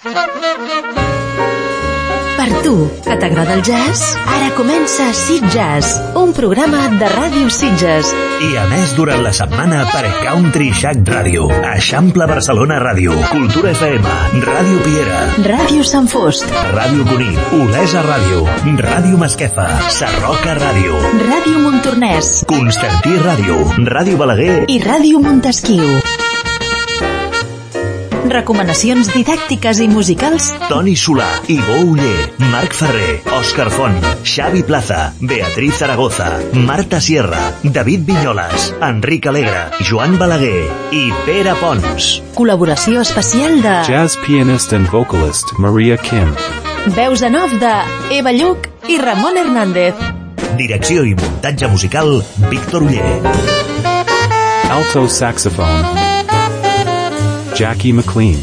Per tu, que t'agrada el jazz, ara comença Sitges, un programa de Ràdio Sitges. I a més durant la setmana per Country Shack Ràdio, Eixample Barcelona Ràdio, Cultura FM, Ràdio Piera, Ràdio Sant Fost, Ràdio Cunit, Olesa Ràdio, Ràdio Masquefa, Sarroca Ràdio, Ràdio Montornès, Constantí Ràdio, Ràdio Balaguer i Ràdio Montesquiu. Recomanacions didàctiques i musicals. Toni Solà, Ivo Uller, Marc Ferrer, Òscar Font, Xavi Plaza, Beatriz Zaragoza, Marta Sierra, David Vinyoles, Enric Alegre, Joan Balaguer i Pere Pons. Col·laboració especial de jazz pianist and vocalist Maria Kim. veus en off de Eva Lluc i Ramon Hernández. Direcció i muntatge musical Víctor Uller. Alto saxophone Jackie McLean.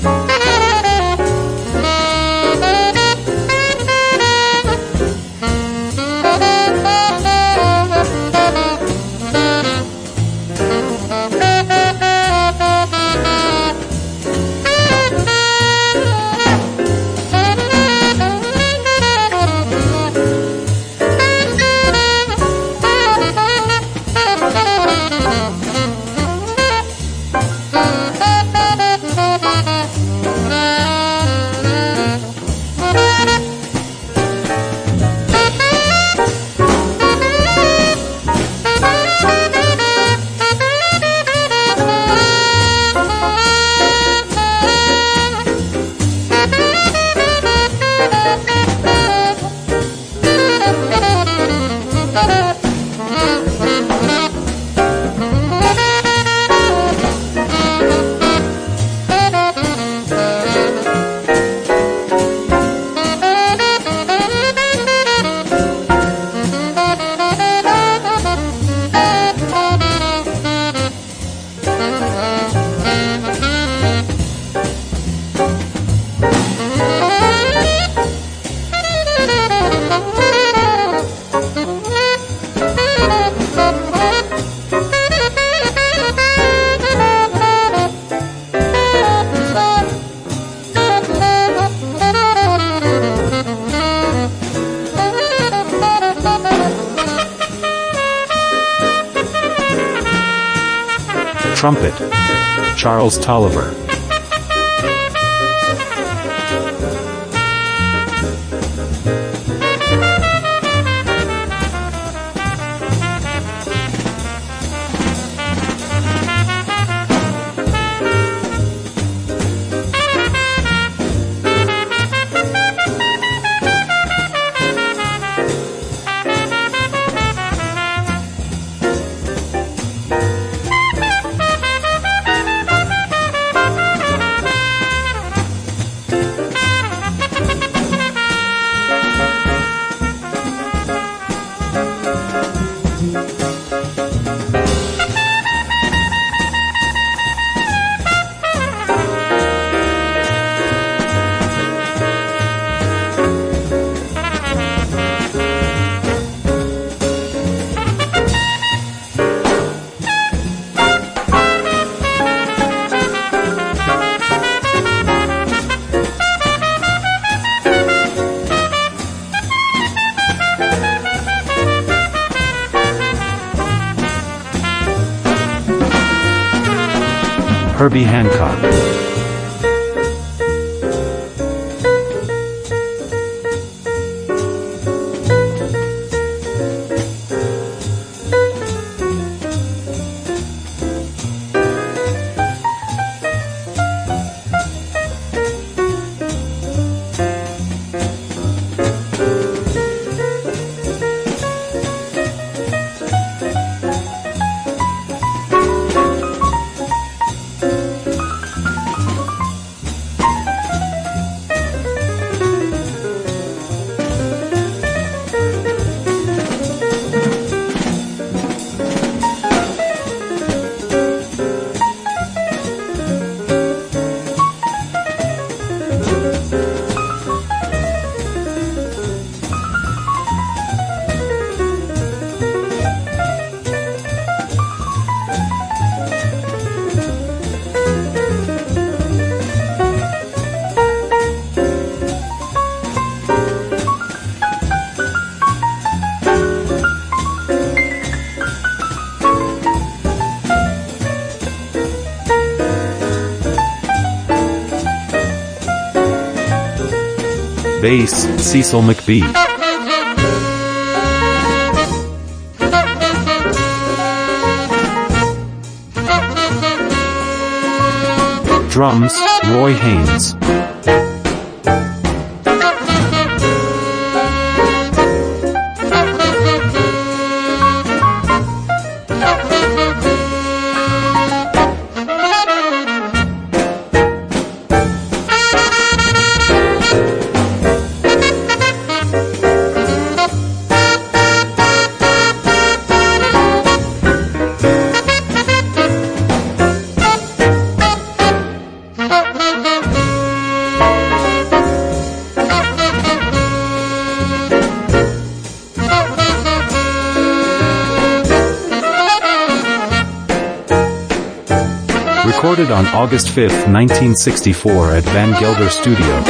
Trumpet, Charles Tolliver. Herbie Hancock. Bass, Cecil McBee. Drums, Roy Haynes. Recorded on August 5, 1964 at Van Gelder Studio.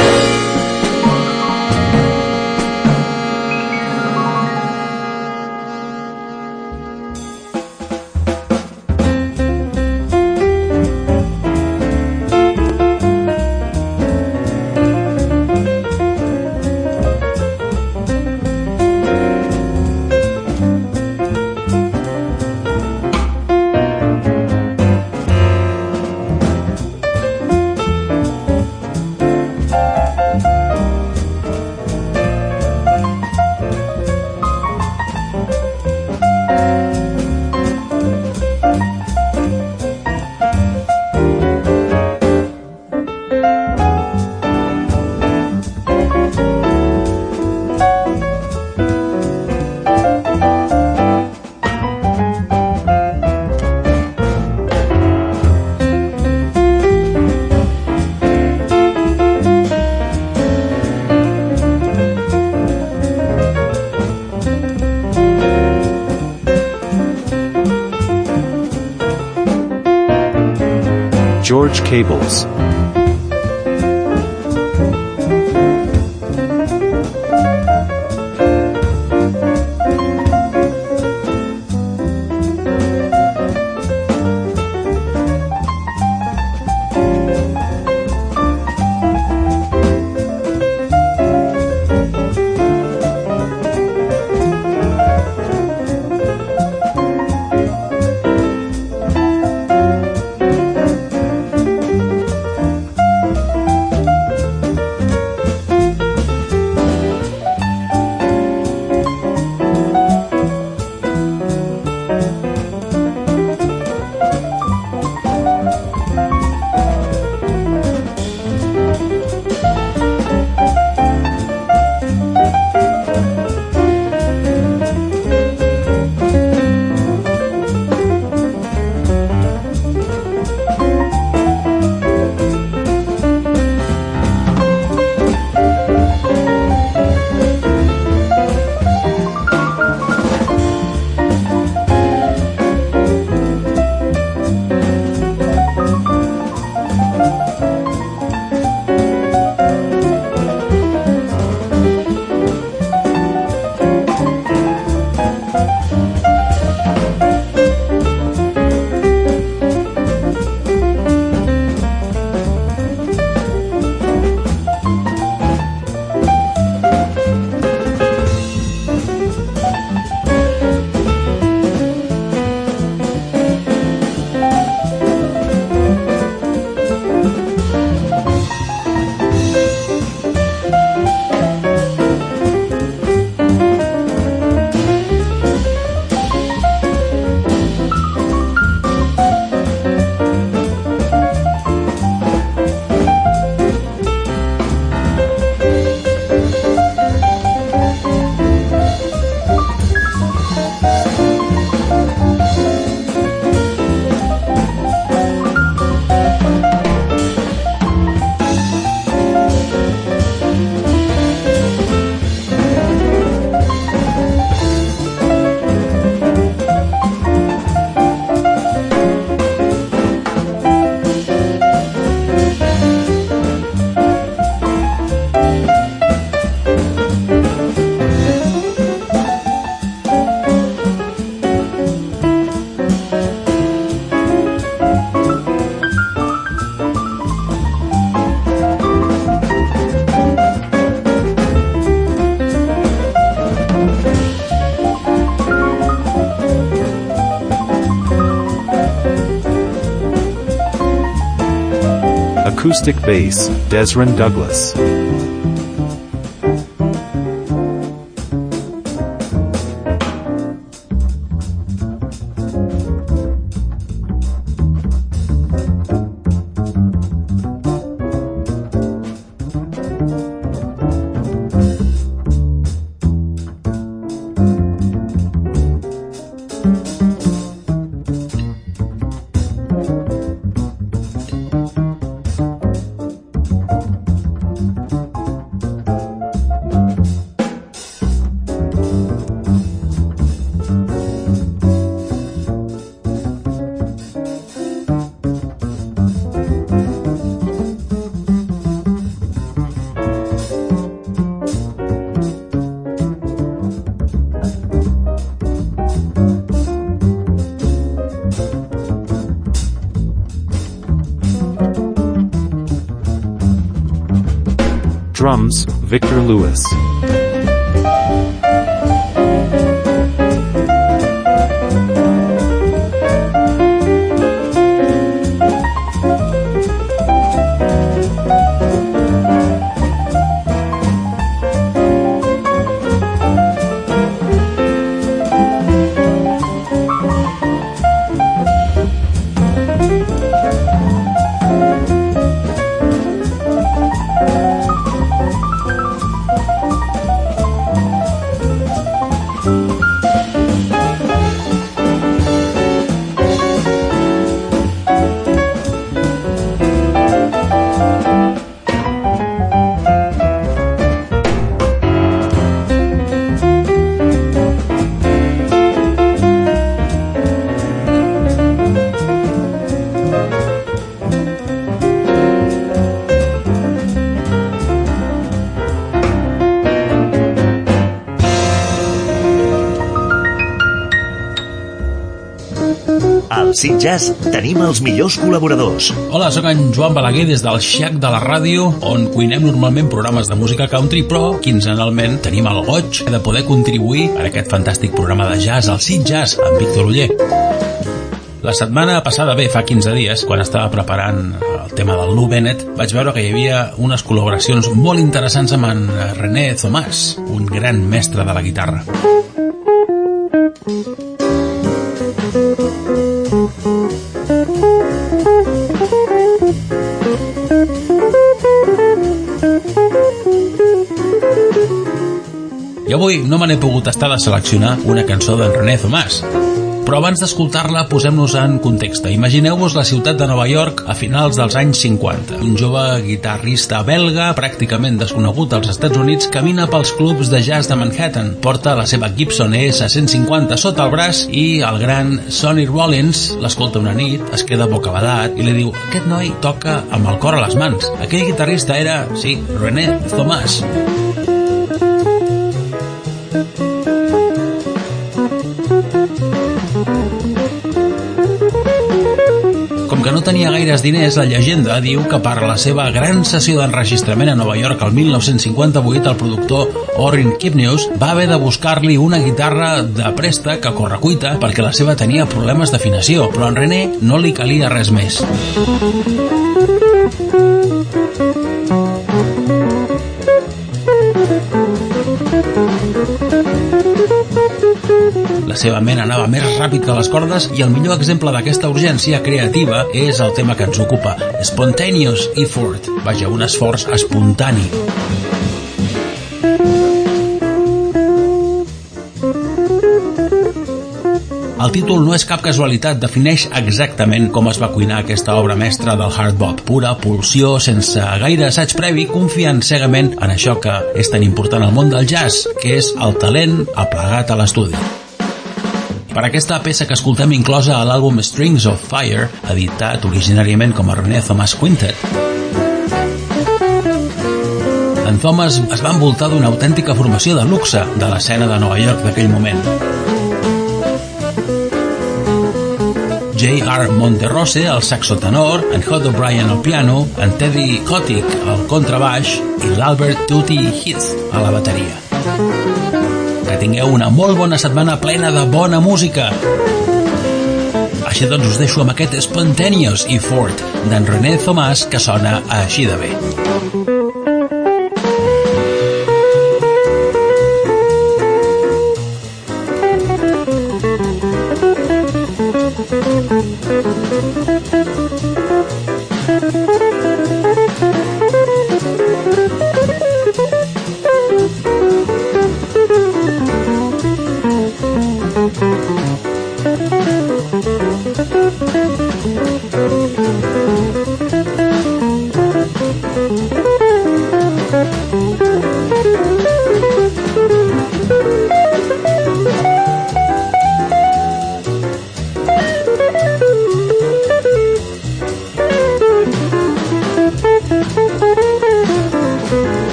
George Cables. acoustic bass, Desron Douglas. Drums, Victor Lewis. Al Sitges tenim els millors col·laboradors. Hola, sóc en Joan Balaguer des del Shack de la ràdio, on cuinem normalment programes de música country, però quinzenalment tenim el goig de poder contribuir a aquest fantàstic programa de jazz, el Sitges, amb Víctor Oller. La setmana passada, fa 15 dies, quan estava preparant el tema del Lou Bennett, vaig veure que hi havia unes col·laboracions molt interessants amb en René Thomas, un gran mestre de la guitarra. I avui no me n'he pogut estar de seleccionar una cançó d'en René Thomas. Però abans d'escoltar-la, posem-nos en context. Imagineu-vos la ciutat de Nova York a finals dels anys 50. Un jove guitarrista belga, pràcticament desconegut als Estats Units, camina pels clubs de jazz de Manhattan. Porta la seva Gibson ES-150 sota el braç i el gran Sonny Rollins l'escolta una nit, es queda bocabadat i li diu: aquest noi toca amb el cor a les mans. Aquell guitarrista era, sí, René Thomas. Com que no tenia gaires diners, la llegenda diu que per la seva gran sessió d'enregistrament a Nova York el 1958, el productor Orrin Kipnius va haver de buscar-li una guitarra de préstec a correcuita perquè la seva tenia problemes d'afinació, però a en René no li calia res més. La seva ment anava més ràpid que les cordes i el millor exemple d'aquesta urgència creativa és el tema que ens ocupa, Spontaneous Effort, vaja, un esforç espontani. El títol no és cap casualitat, defineix exactament com es va cuinar aquesta obra mestra del hard bop. Pura pulsió, sense gaire assaig previ, confiant cegament en això que és tan important al món del jazz, que és el talent aplegat a l'estudi. Per aquesta peça que escoltem inclosa a l'àlbum Strings of Fire, editat originàriament com a René Thomas Quintet, en Thomas es va envoltar d'una autèntica formació de luxe de l'escena de Nova York d'aquell moment. J.R. Monterose, el saxo tenor, en Hod O'Brien al piano, en Teddy Kotick al contrabaix i l'Albert Tutti Heath a la bateria. Que tingueu una molt bona setmana plena de bona música. Així doncs us deixo amb aquest Spontaneous i Fort d'en René Thomas, que sona així de bé.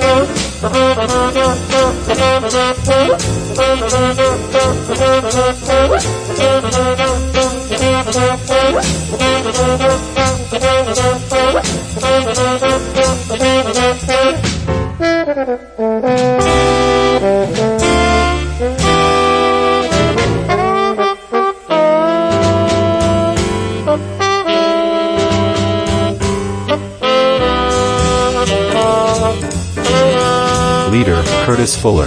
Leader, Curtis Fuller.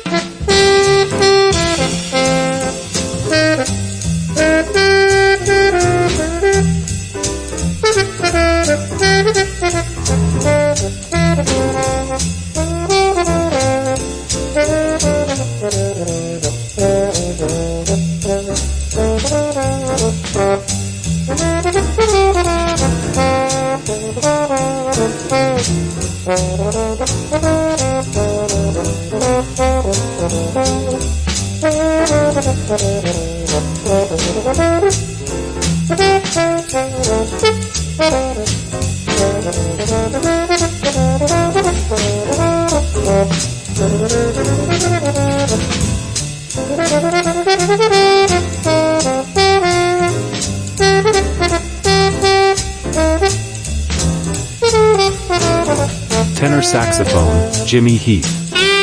Tenor saxophone, Jimmy Heath.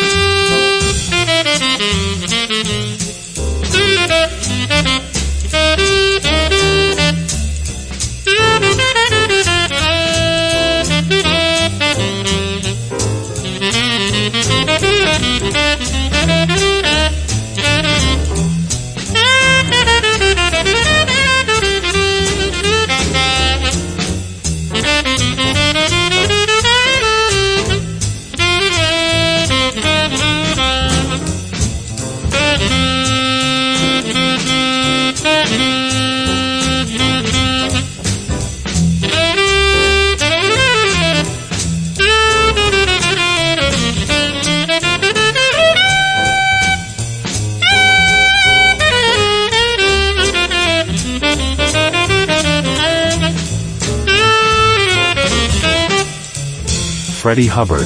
Freddie Hubbard.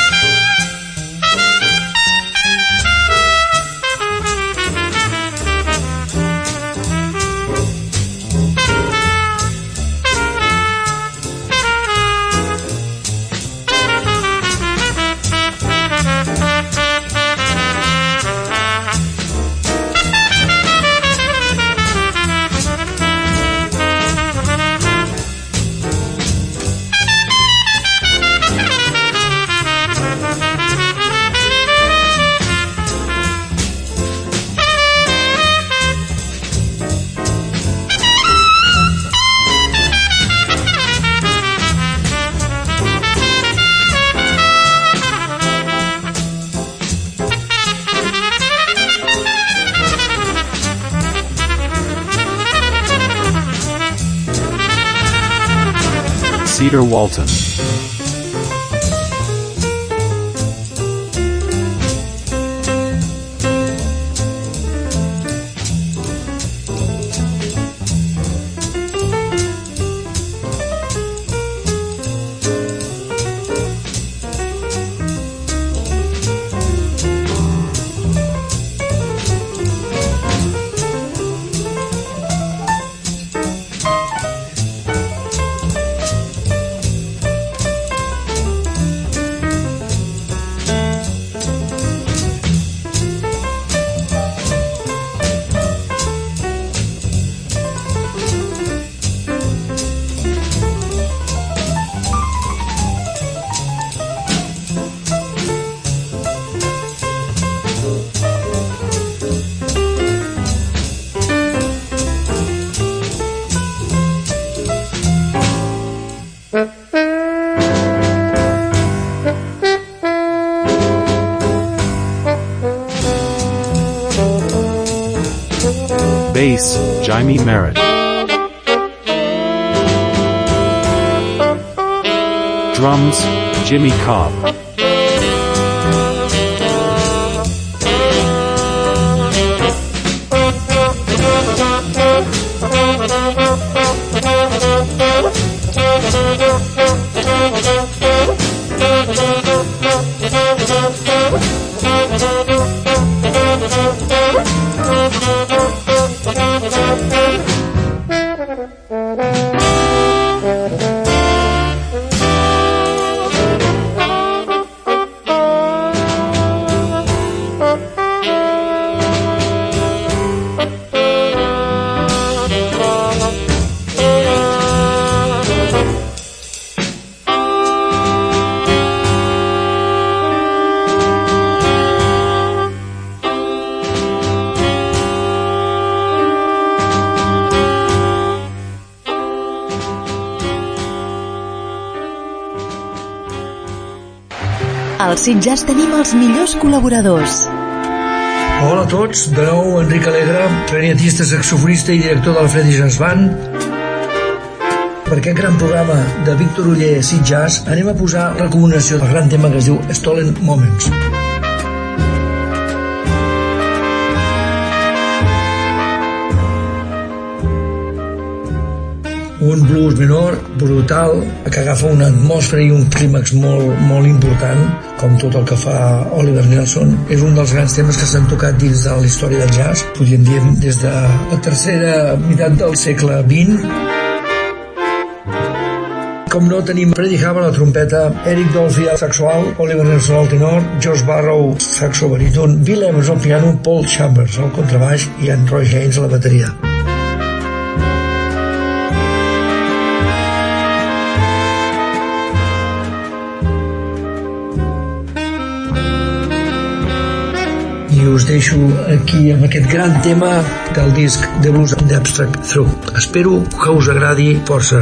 Cedar Walton. Bass, Jimmy Merritt. Drums, Jimmy Cobb. Als Sitges tenim els millors col·laboradors. Hola a tots, de nou Enric Alegre, clarinetista, saxofonista i director del Freddy Jazz Band. Per aquest gran programa de Víctor Oller Sitges anem a posar recomanació del gran tema que es diu Stolen Moments. Un blues menor, brutal, que agafa una atmosfera i un clímax molt important, com tot el que fa Oliver Nelson. És un dels grans temes que s'han tocat dins de la història del jazz, podríem dir des de la tercera meitat del segle XX. Com no, tenim Freddie Hubbard a la trompeta, Eric Dolphy al saxo-alt, Oliver Nelson al tenor, Josh Barrow saxo baríton, Bill Evans al piano, Paul Chambers al contrabaix i en Roy Haynes a la bateria. I us deixo aquí amb aquest gran tema del disc de blues d'Abstract Through. Espero que us agradi força.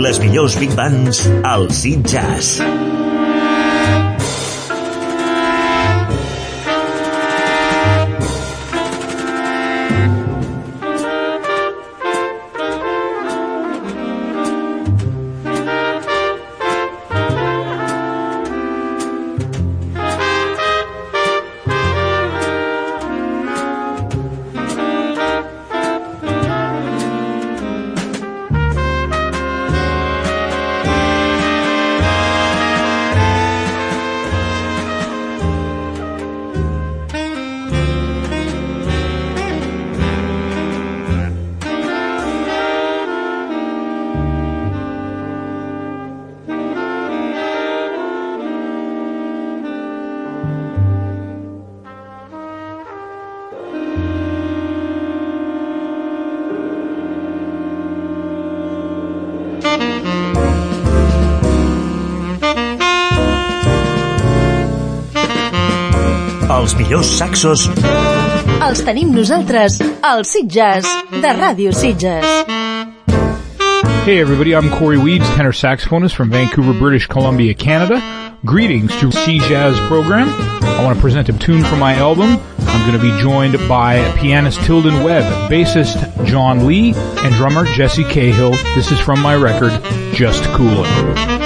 Les millors big bands al Sid Jazz. Els millors saxos els tenim nosaltres, al Sid Jazz de Ràdio Sitges. Hey everybody, I'm Corey Weeds, tenor saxophonist from Vancouver, British Columbia, Canada. Greetings to Sid Jazz program. I want to present a tune from my album. I'm going to be joined by pianist Tilden Webb, bassist John Lee, and drummer Jesse Cahill. This is from my record, Just Coolin'.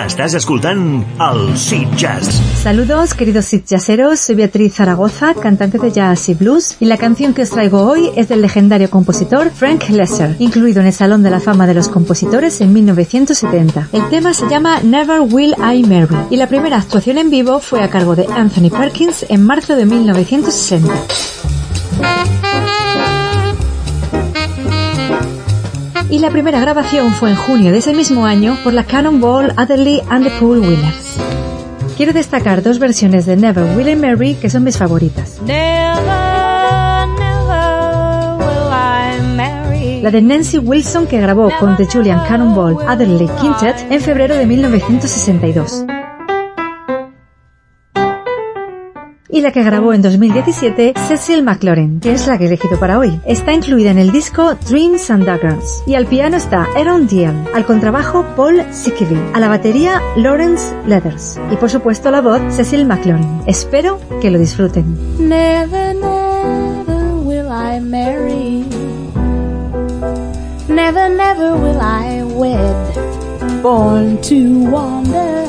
Estàs escoltant el Sid Jazz. Saludos, queridos Sid Jazzeros. Soy Beatriz Zaragoza, cantante de jazz y blues, y la canción que os traigo hoy es del legendario compositor Frank Loesser, incluido en el Salón de la Fama de los Compositores en 1970. El tema se llama Never Will I Marry, y la primera actuación en vivo fue a cargo de Anthony Perkins en marzo de 1960. Y la primera grabación fue en junio de ese mismo año por la Cannonball Adderley and the Paul Williams. Quiero destacar dos versiones de Never Will I Marry que son mis favoritas. Never will I marry. La de Nancy Wilson, que grabó con The Julian Cannonball Adderley Quintet en febrero de 1962. Y la que grabó en 2017 Cecil McLaurin, que es la que he elegido para hoy. Está incluida en el disco Dreams and Daggers. Y al piano está Aaron Deal, al contrabajo Paul Sikivi, a la batería Lawrence Leathers y por supuesto la voz Cecil McLaurin. Espero que lo disfruten. Never, never will I marry. Never, never will I wed. Born to wander,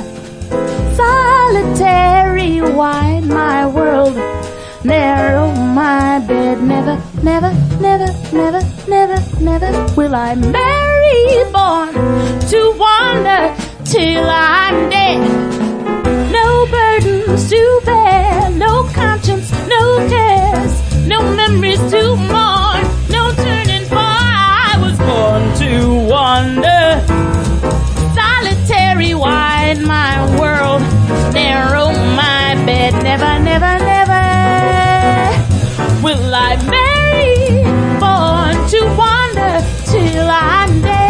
solitary, wide my world, narrow my bed. Never, never, never, never, never, never will I marry. Born to wander till I'm dead. No burdens to bear, no conscience, no cares, no memories to mourn, no turning for I was born to wander, solitary, wide my world, narrow my bed. Never, never, never will I marry. Born to wander till I'm dead.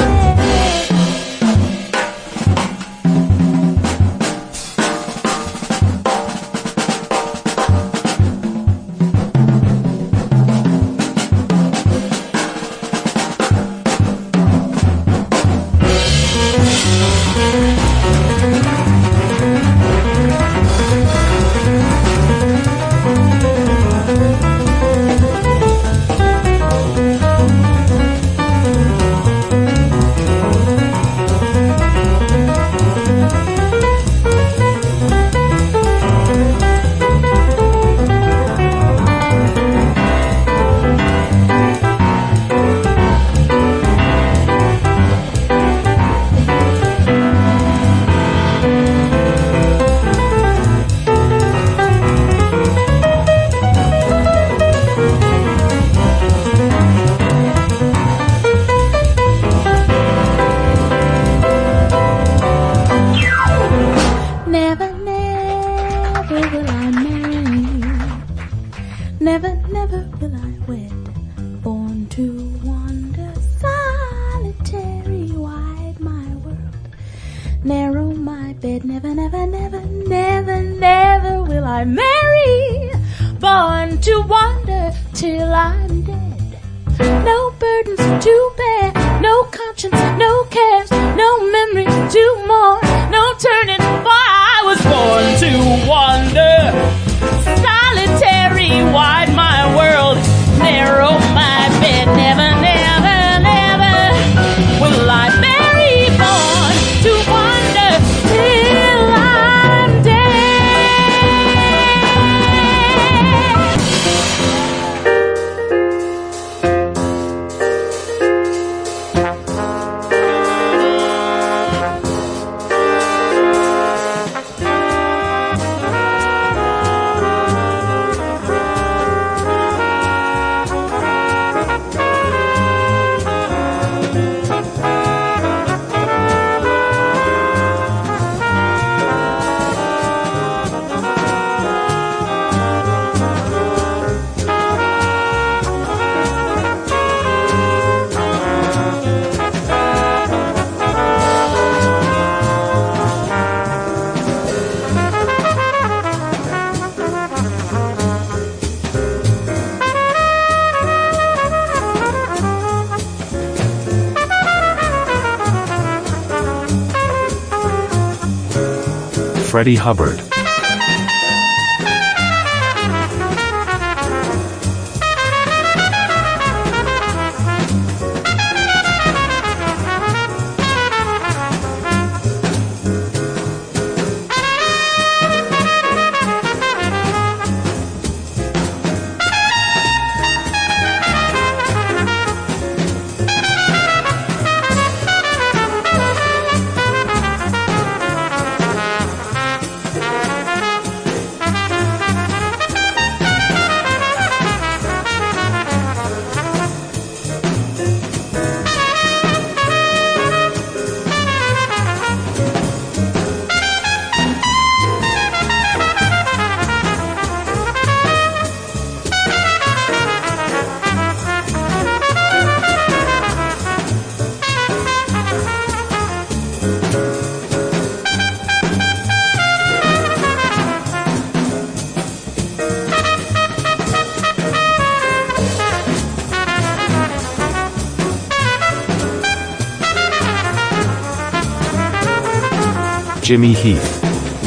Freddie Hubbard. Jimmy Heath.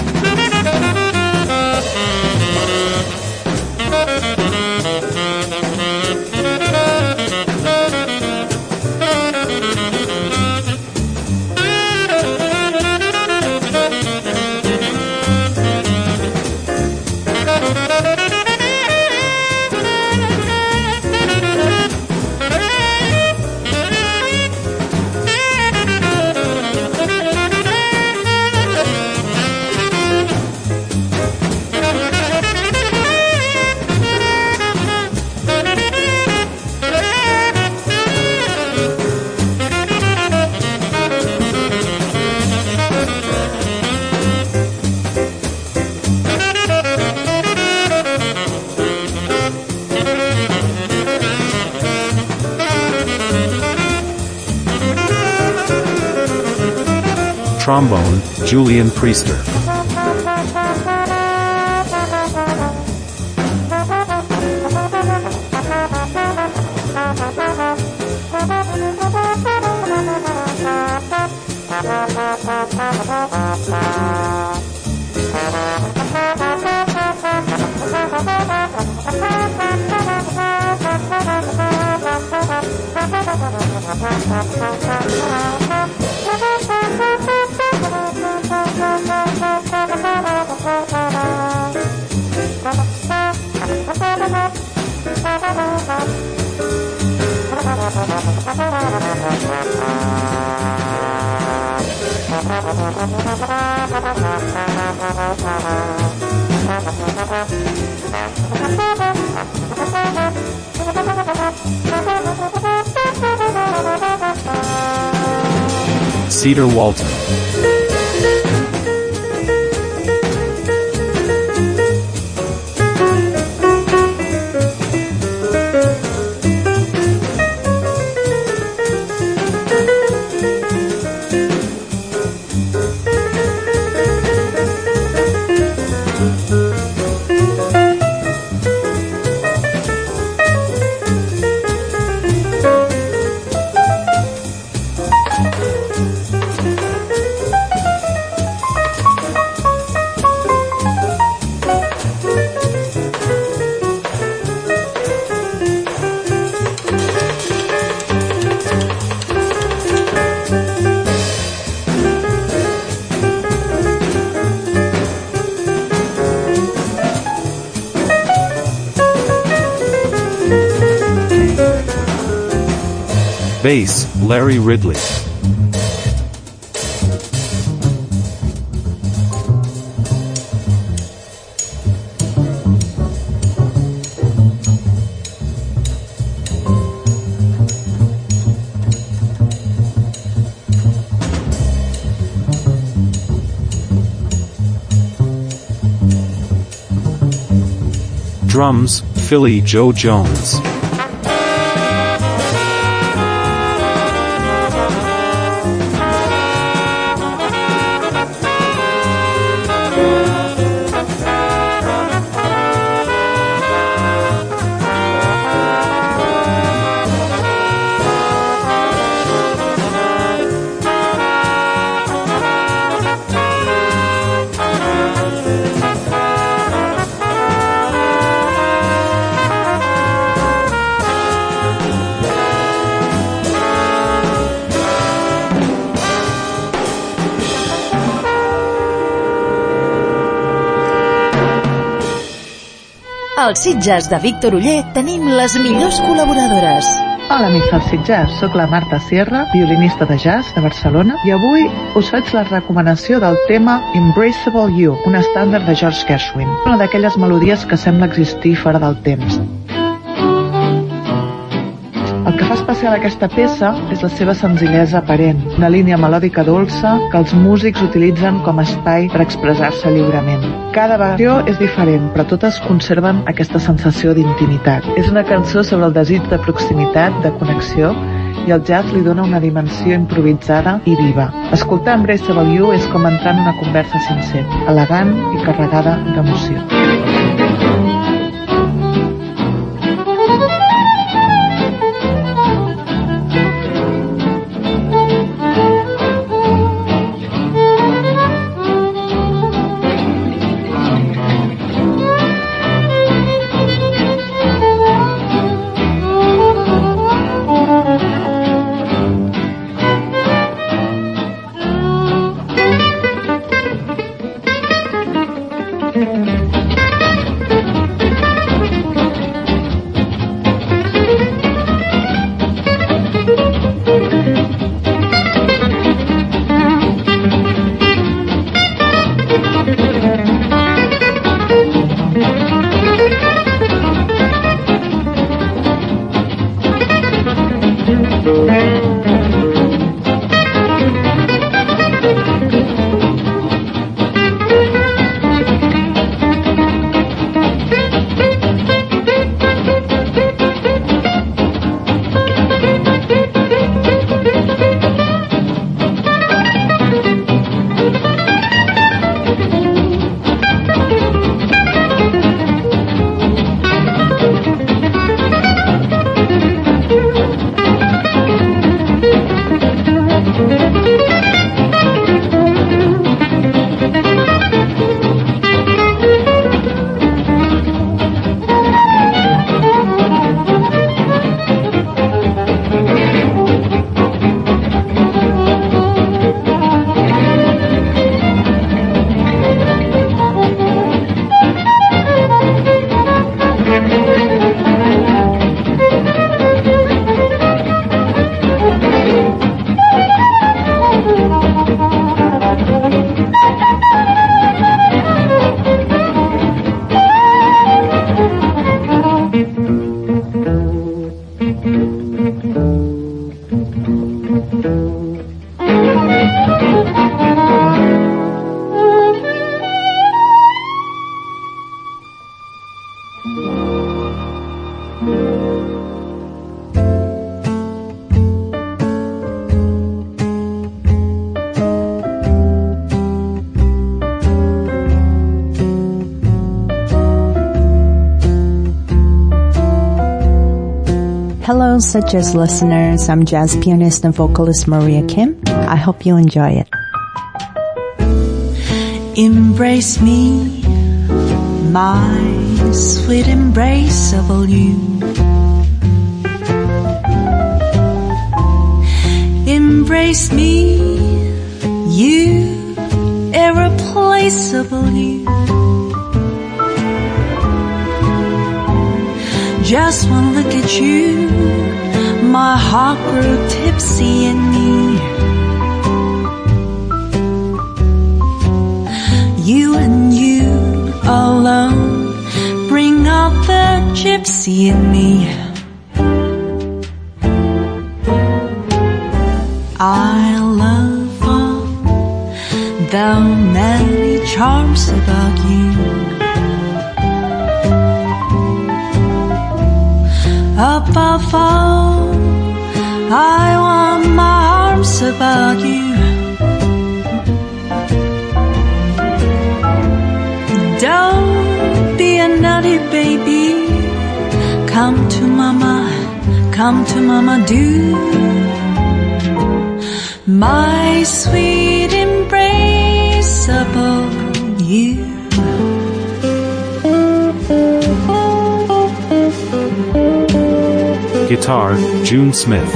Trombone, Julian Priester. Cedar Walton. Bass, Larry Ridley. Drums, Philly Joe Jones. Als Sitges de Víctor Oller tenim les millors col·laboradores. Hola, amics del Sitges. Soc la Marta Sierra, violinista de jazz de Barcelona, i avui us faig la recomanació del tema Embraceable You, un estàndard de George Gershwin, una d'aquelles melodies que sembla existir fora del temps. El que fa especial aquesta peça és la seva senzillesa aparent, una línia melòdica dolça que els músics utilitzen com a espai per expressar-se lliurement. Cada versió és diferent, però totes conserven aquesta sensació d'intimitat. És una cançó sobre el desig de proximitat, de connexió, i el jazz li dona una dimensió improvisada i viva. Escoltar Embraceable You és com entrar en una conversa sincera, elegant i carregada d'emoció. Hello, such as listeners. I'm jazz pianist and vocalist Maria Kim. I hope you enjoy it. Embrace me, my sweet embraceable you. Embrace me, you irreplaceable you. Just one look at you, my heart grew tipsy in me. You and you alone bring out the gypsy in me. I love all the many charms about you. Above all, I want my arms about you. Don't be a naughty baby. Come to mama, do. My sweet embraceable you. Guitar, June Smith.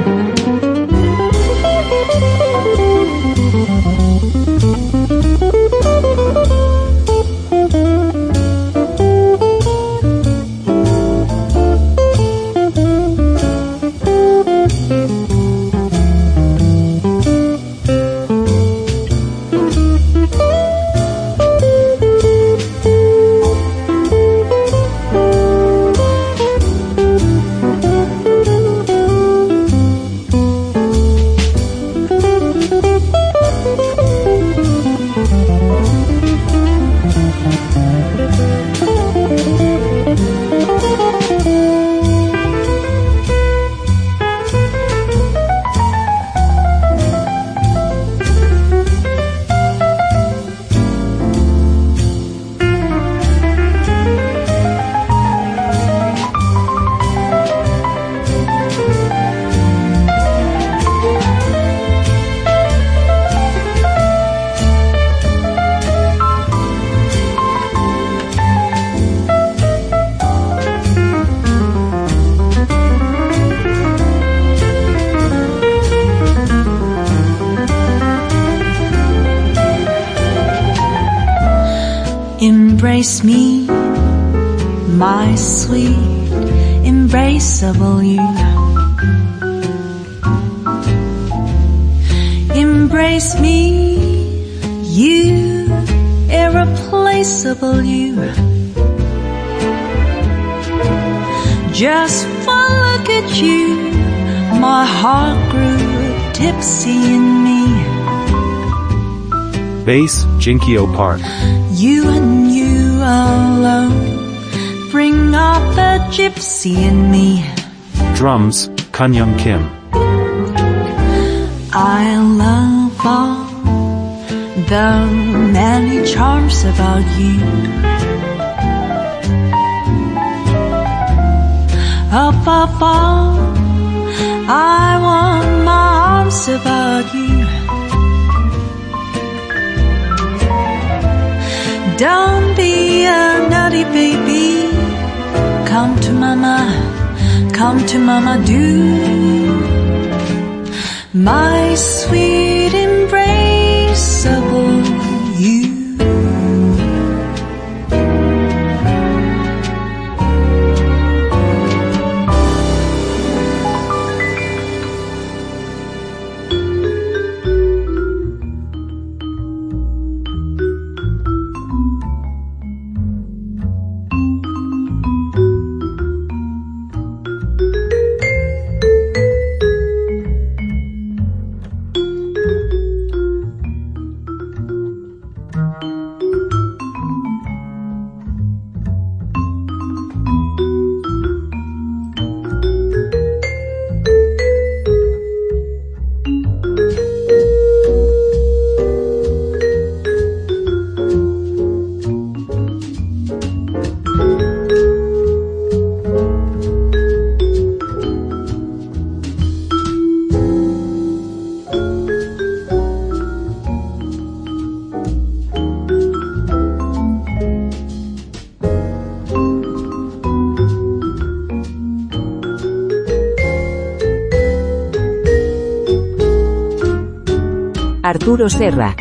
Embrace me, my sweet embraceable you. Embrace me, you irreplaceable you. Just one look at you, my heart grew tipsy in me. Bass, Jinkyo Park. You and you alone bring out the gypsy in me. Drums, Kanyang Kim. I love all the many charms about you. Above all, I want my arms about you. Don't be a naughty baby. Come to mama, do. My sweet embraceable you. Arturo Serra.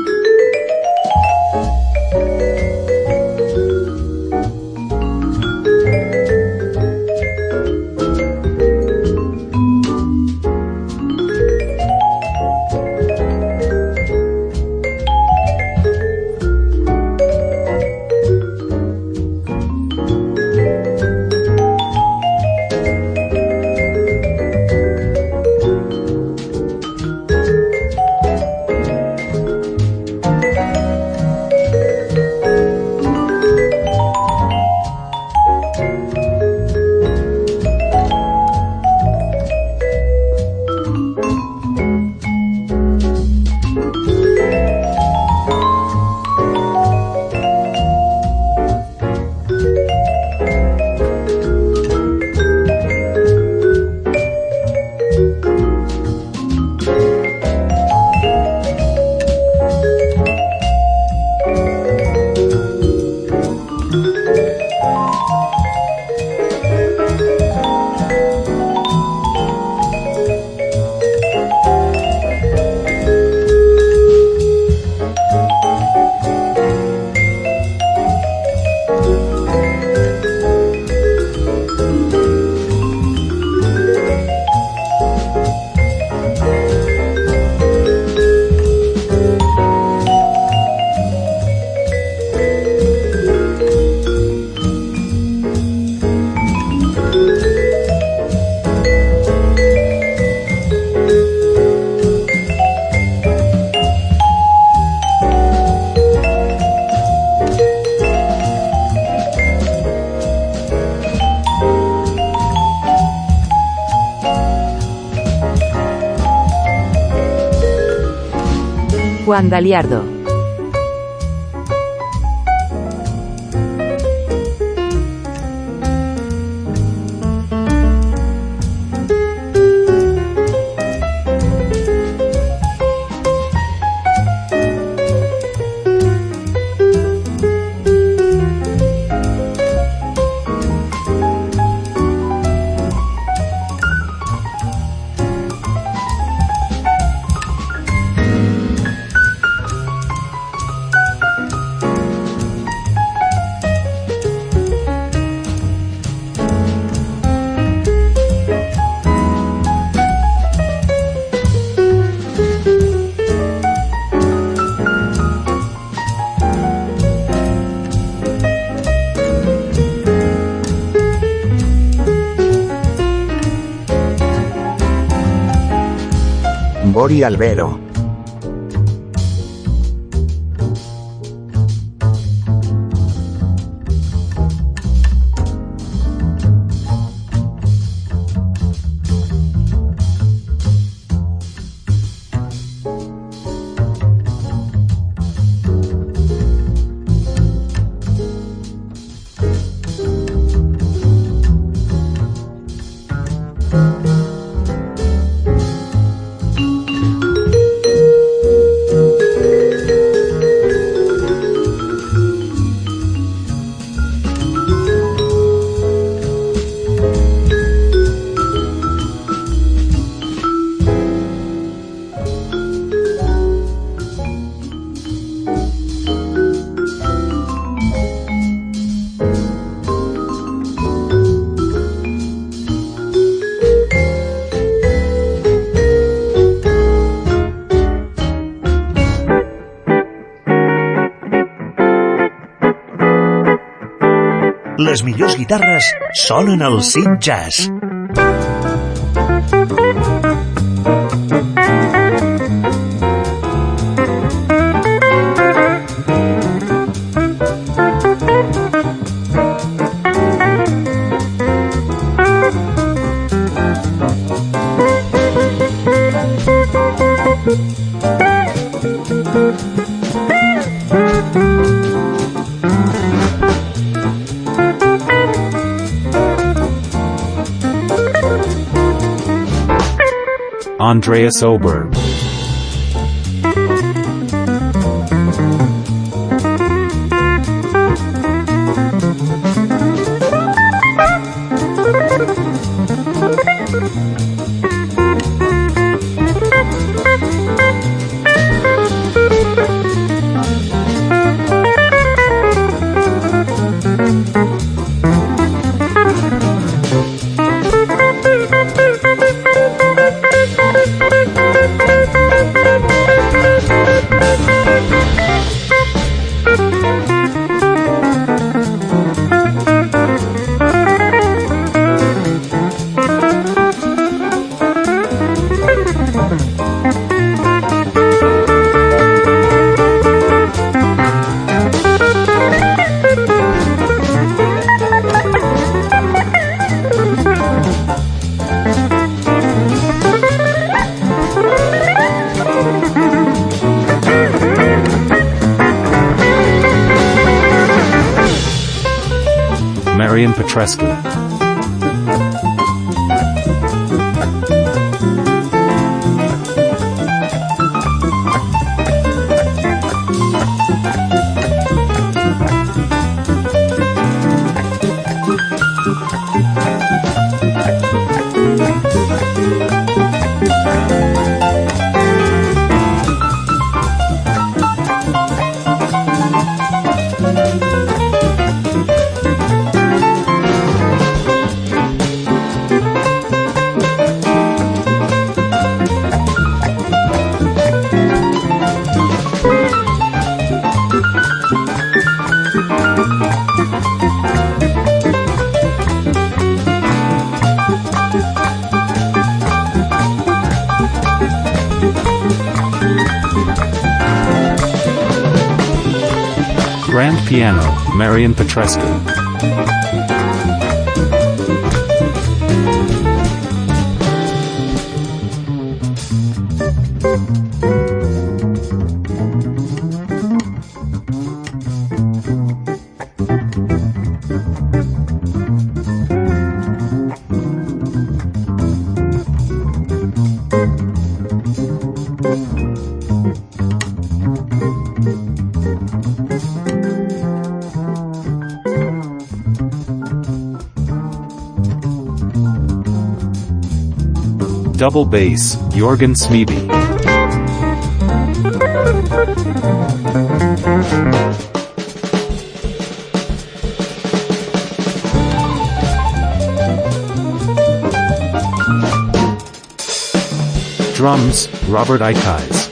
Juan Galiardo. Bori Albero. Les millors guitarres sonen al Sid Jazz. Andreas Oberg. Marian Petrescu. Grand piano, Marian Petrescu. Double bass, Jorgen Smeby. Drums, Robert Eikais.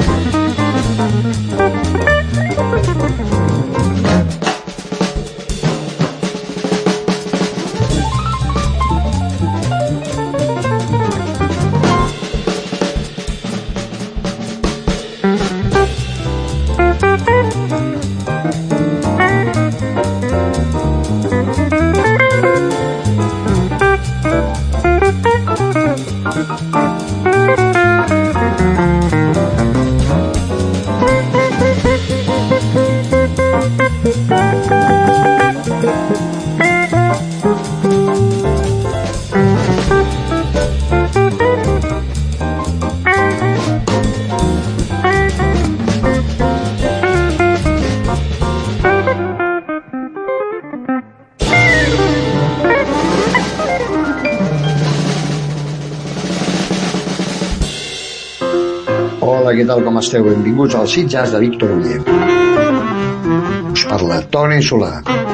Hola, què tal, com esteu? Benvinguts al Acid Jazz de Víctor Uller. Us parla Toni Solà.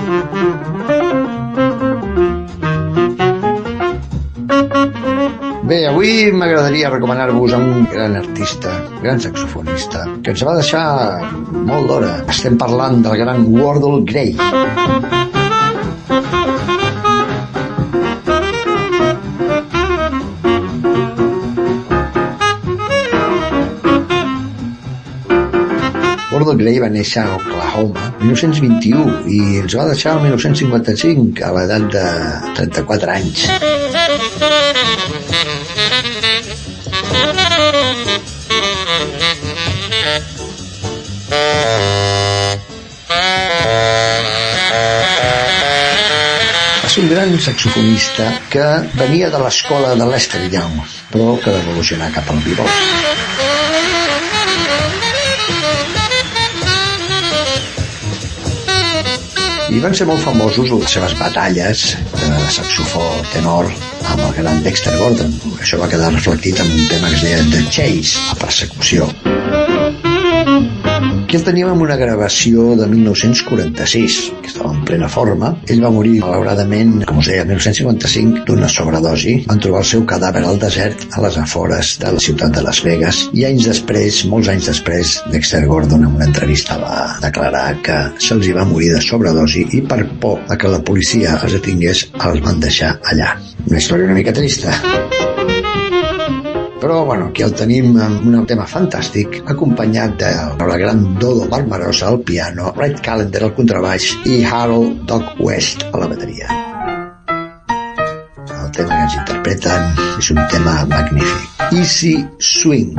Bé, avui m'agradaria recomanar-vos a un gran artista, gran saxofonista, que ens va deixar molt d'hora. Estem parlant del gran Wardell Gray. Wardell Gray va néixer a Oklahoma el 1921 i ens va deixar el 1955 a l'edat de 34 anys. Va ser un gran saxofonista que venia de l'escola de Lester Young, però que va evolucionar cap al bebop. I van ser molt famosos les seves batalles de saxofó tenor amb el gran Dexter Gordon. Això va quedar reflectit en un tema que es deia The Chase, la persecució. Aquí el teníem amb una gravació de 1946, que estava en plena forma. Ell va morir, malauradament, com us deia, el 1955, d'una sobredosi. Van trobar el seu cadàver al desert, a les afores de la ciutat de Las Vegas. I anys després, molts anys després, Dexter Gordon en una entrevista va declarar que se'ls hi va morir de sobredosi i per por a que la policia els detingués, els van deixar allà. Una història una mica trista. Però, bueno, aquí el tenim amb un tema fantàstic, acompanyat de la gran Dodo Barbarossa al piano, Red Callender al contrabaix i Harold Doc West a la bateria. El tema que ens interpreten és un tema magnífic. Easy Swing.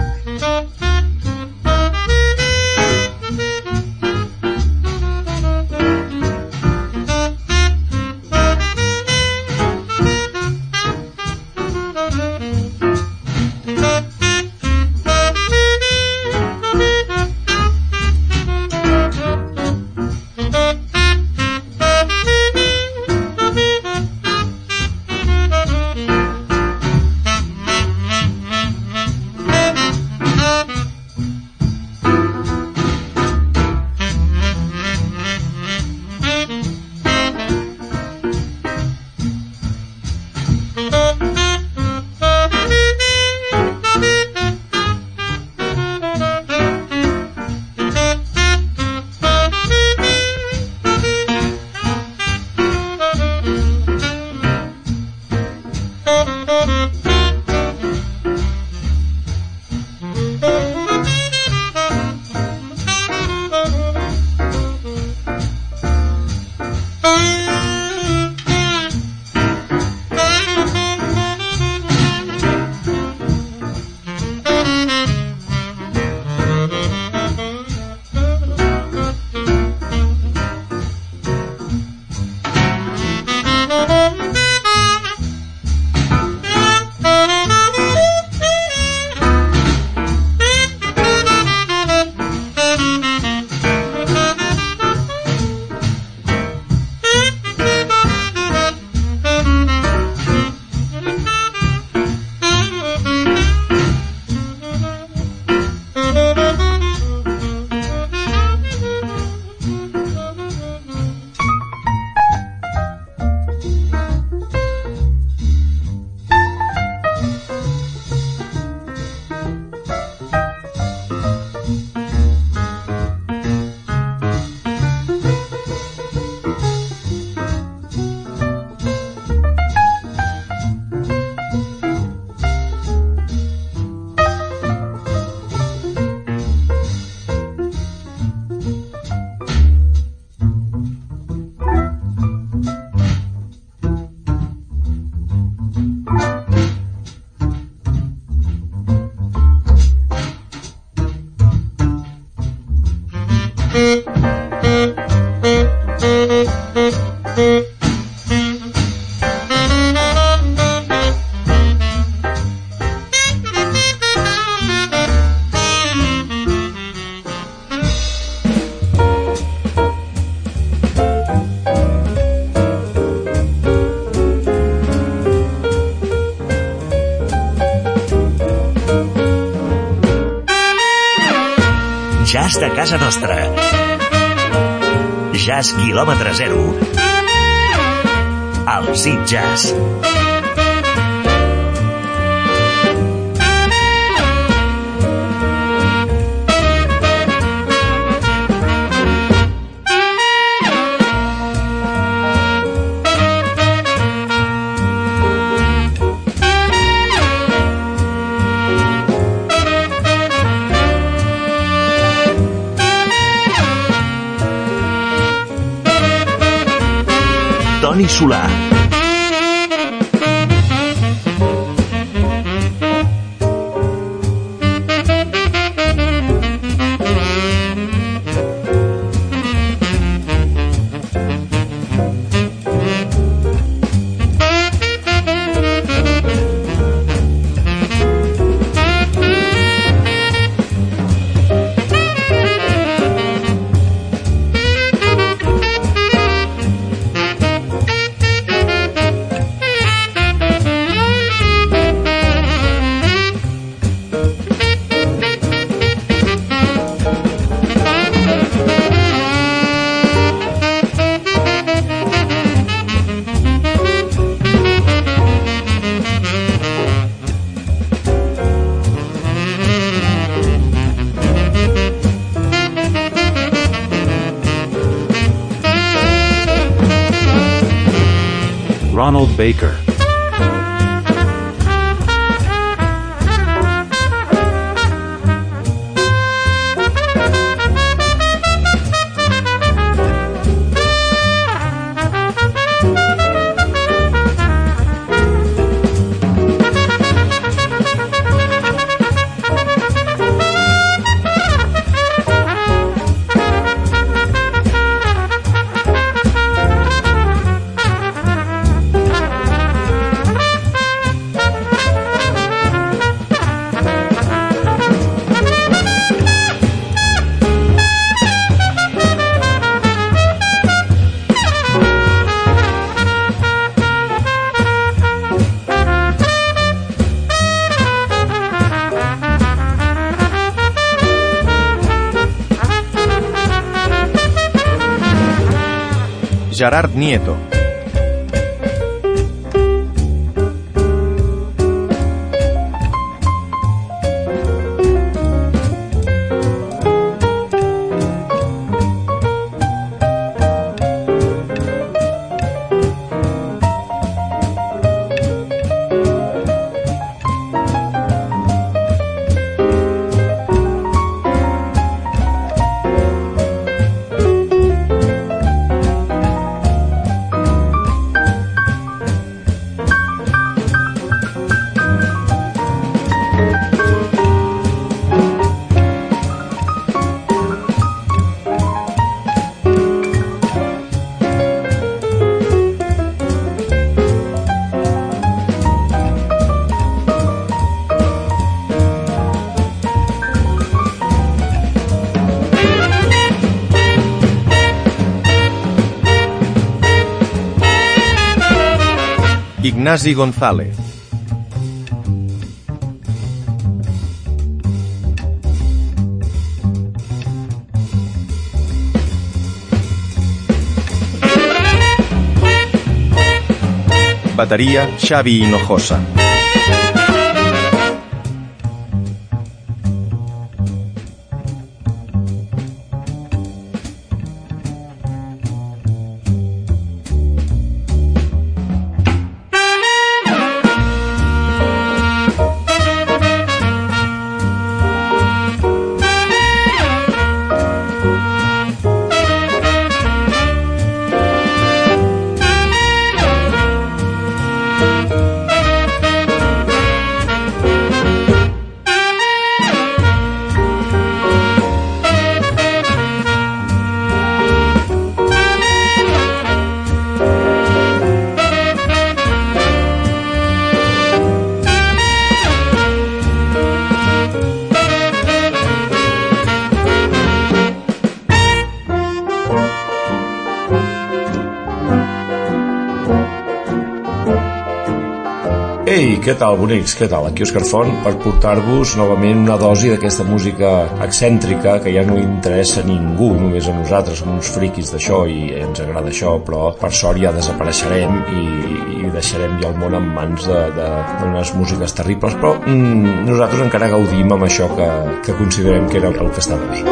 Jazz de casa nostra. Jazz quilòmetre zero. Al Sitges. Toni Solà. Ronald Baker. Gerard Nieto. Ignasi González. Bateria, Xavi Hinojosa. Ei, què tal, bonics? Què tal? Aquí Òscar Font per portar-vos novament una dosi d'aquesta música excèntrica que ja no interessa a ningú, només a nosaltres, som uns friquis d'això i ens agrada això, però per sort ja desapareixerem i deixarem ja el món en mans d'unes músiques terribles, però nosaltres encara gaudim amb això que considerem que era el que estava bé.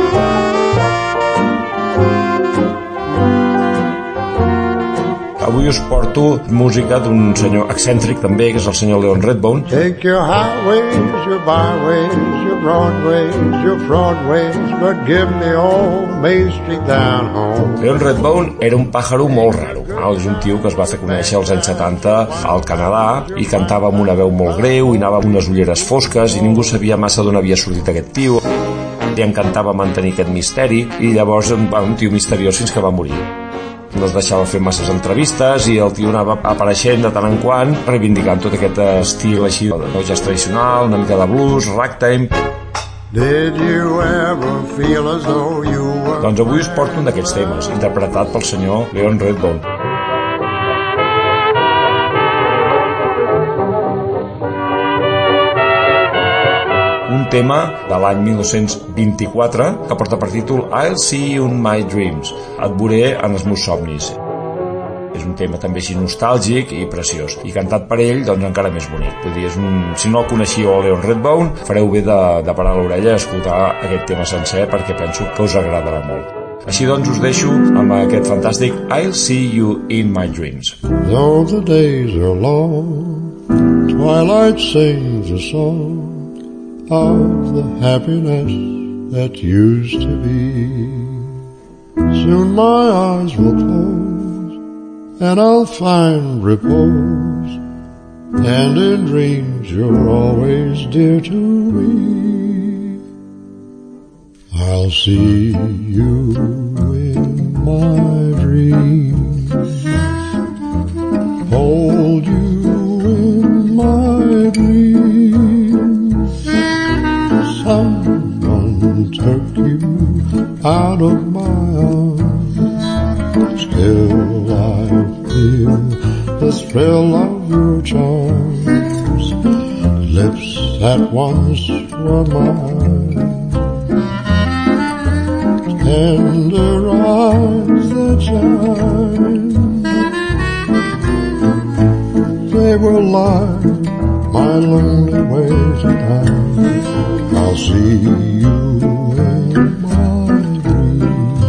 Avui us porto música d'un senyor excèntric també, que és el senyor Leon Redbone. Take your highways, your byways, your broadways, your fraudways, but give me all Main Street down home. Leon Redbone era un pàjaro molt raro. És un tio que es va fer conèixer als anys 70 al Canadà i cantava amb una veu molt greu i anava amb unes ulleres fosques i ningú sabia massa d'on havia sortit aquest tio. Li encantava mantenir aquest misteri i llavors un tio misteriós fins que va morir. No es deixava fer masses entrevistes i el tio anava apareixent de tant en quant reivindicant tot aquest estil així de jazz tradicional, una mica de blues, ragtime. Did you ever feel as though you were... Doncs avui us porto un d'aquests temes, interpretat pel senyor Leon Redbone. Un tema de l'any 1924 que porta per títol I'll See You in My Dreams, et veuré en els meus somnis. És un tema també així nostàlgic i preciós, i cantat per ell doncs encara més bonic. Vull dir, si no el coneixíeu a Leon Redbone, fareu bé de parar l'orella i escoltar aquest tema sencer perquè penso que us agradarà molt. Així doncs us deixo amb aquest fantàstic I'll See You in My Dreams. Though the days are long, twilight sings a song of the happiness that used to be. Soon my eyes will close and I'll find repose, and in dreams you're always dear to me. I'll see you in my dreams, hold you in my dreams. Someone took you out of my arms. Still I feel the thrill of your charms, lips that once were mine, tender eyes that shine. They will light my lonely way tonight. I'll see you in my dreams.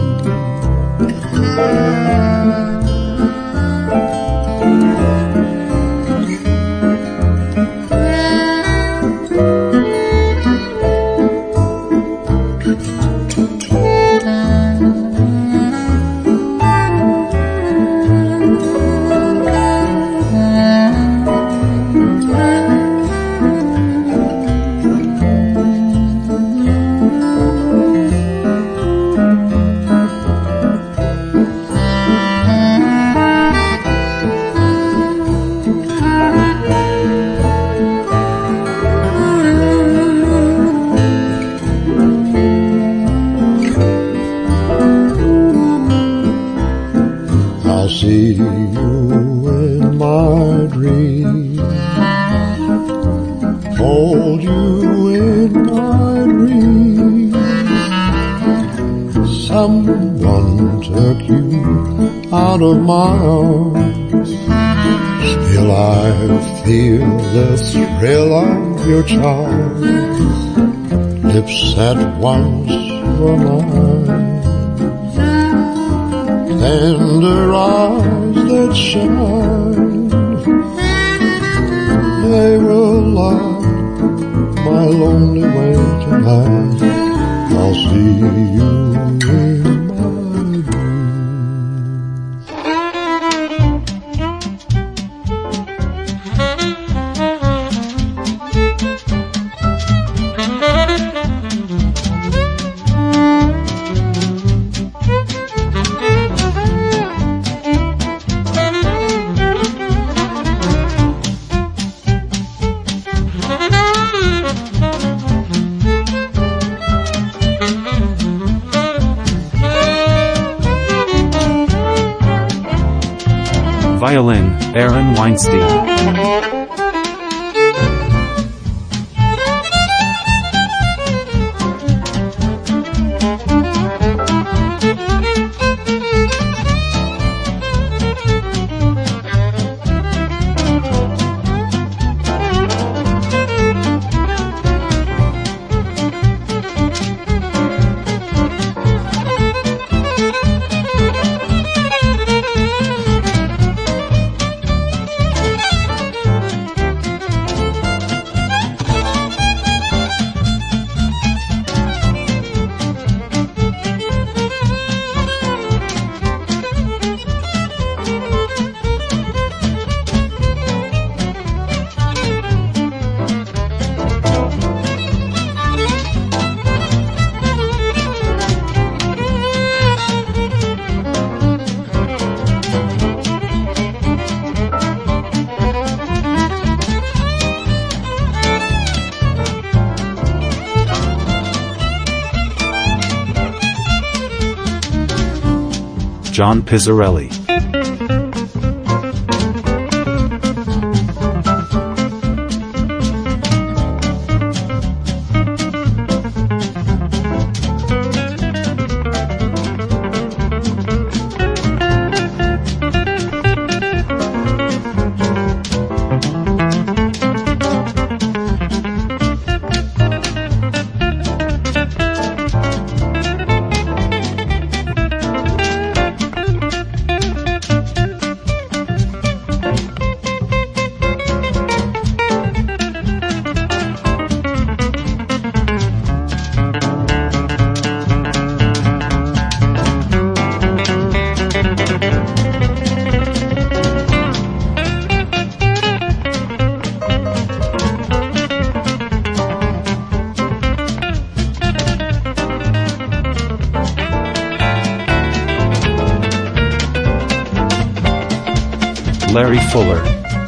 See you in my dreams, hold you in my dreams. Someone took you out of my arms. Still I feel the thrill of your charms, lips that once were mine, tender eyes that shine. They will light my lonely way tonight. I'll see you in my dreams. Violin, Aaron Weinstein. John Pizzarelli. Larry Fuller.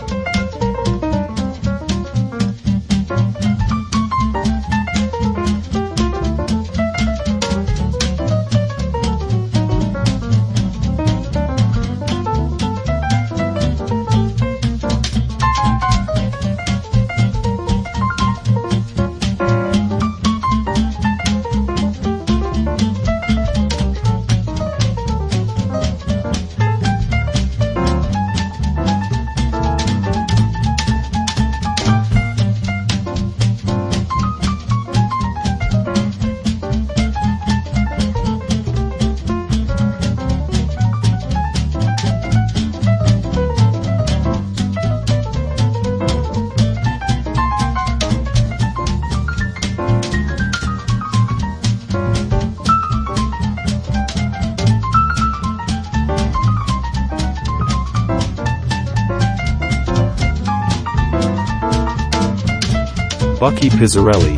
Bucky Pizzarelli.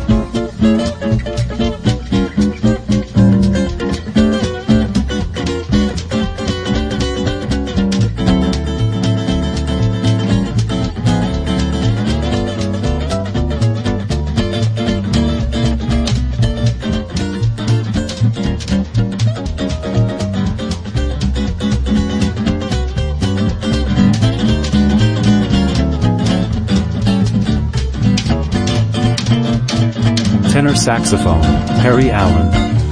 Tenor saxophone, Harry Allen.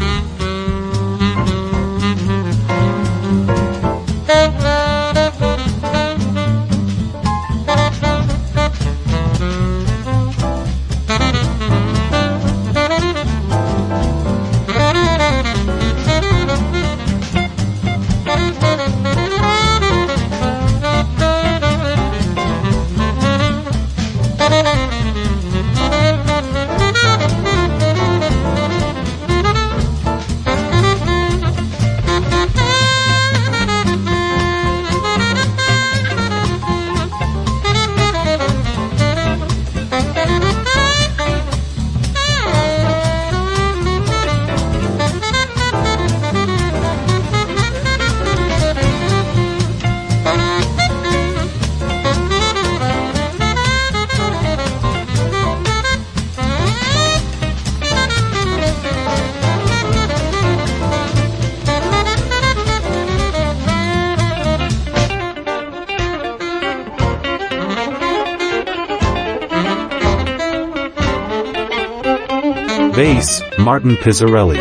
Bass, Martin Pizzarelli.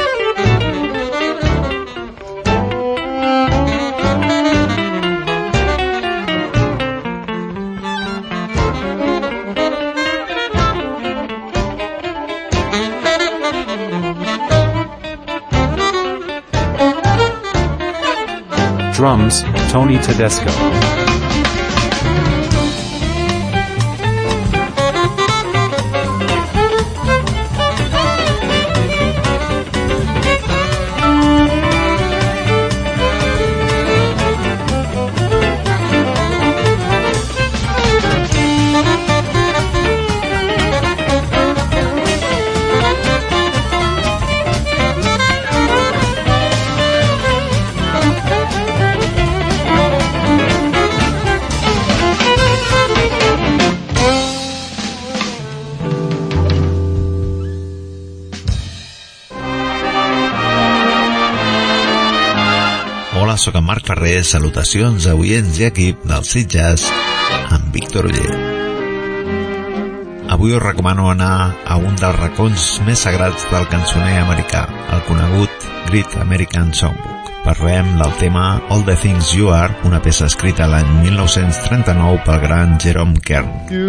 Drums, Tony Tedesco. sóc en Marc Ferrer, salutacions a oients i equip del Sitges amb Víctor Oller. Avui us recomano anar a un dels racons més sagrats del cançoner americà, el conegut Great American Songbook. Parlem del tema All the Things You Are, una peça escrita l'any 1939 pel gran Jerome Kern.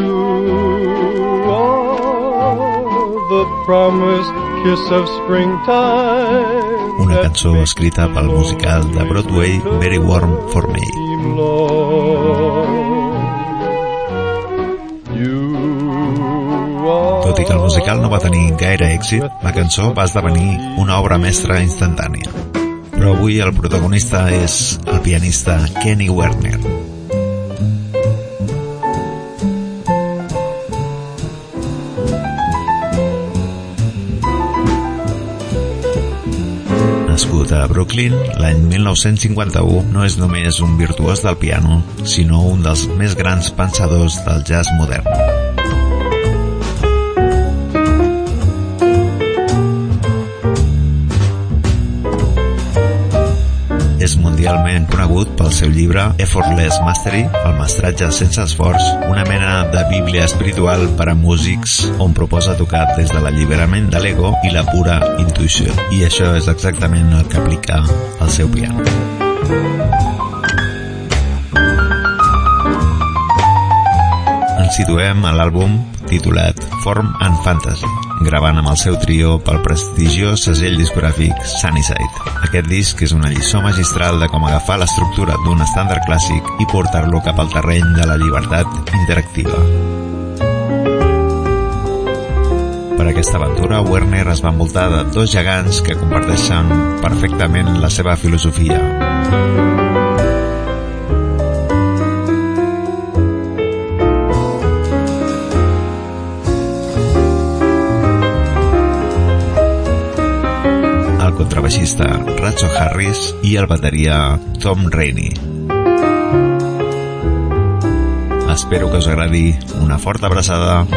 The promised kiss of springtime. Una cançó escrita pel musical de Broadway Very Warm for Me. Tot i que el musical no va tenir gaire èxit, la cançó va esdevenir una obra mestra instantània. Però avui el protagonista és el pianista Kenny Werner. Nascut a Brooklyn l'any 1951, no és només un virtuós del piano, sinó un dels més grans pensadors del jazz modern. És mundialment conegut pel seu llibre Effortless Mastery, el mestratge sense esforç, una mena de bíblia espiritual per a músics on proposa tocar des de l'alliberament de l'ego i la pura intuïció. I això és exactament el que aplica al seu piano. Ens situem a l'àlbum titulat Form and Fantasy, gravant amb el seu trio pel prestigiós segell discogràfic Sunnyside. Aquest disc és una lliçó magistral de com agafar l'estructura d'un estàndard clàssic i portar-lo cap al terreny de la llibertat interactiva. Per aquesta aventura, Werner es va envoltar de dos gegants que comparteixen perfectament la seva filosofia. Contrabaixista Racho Harris i el bateria Tom Rainey. Espero que us agradi. Una forta abraçada.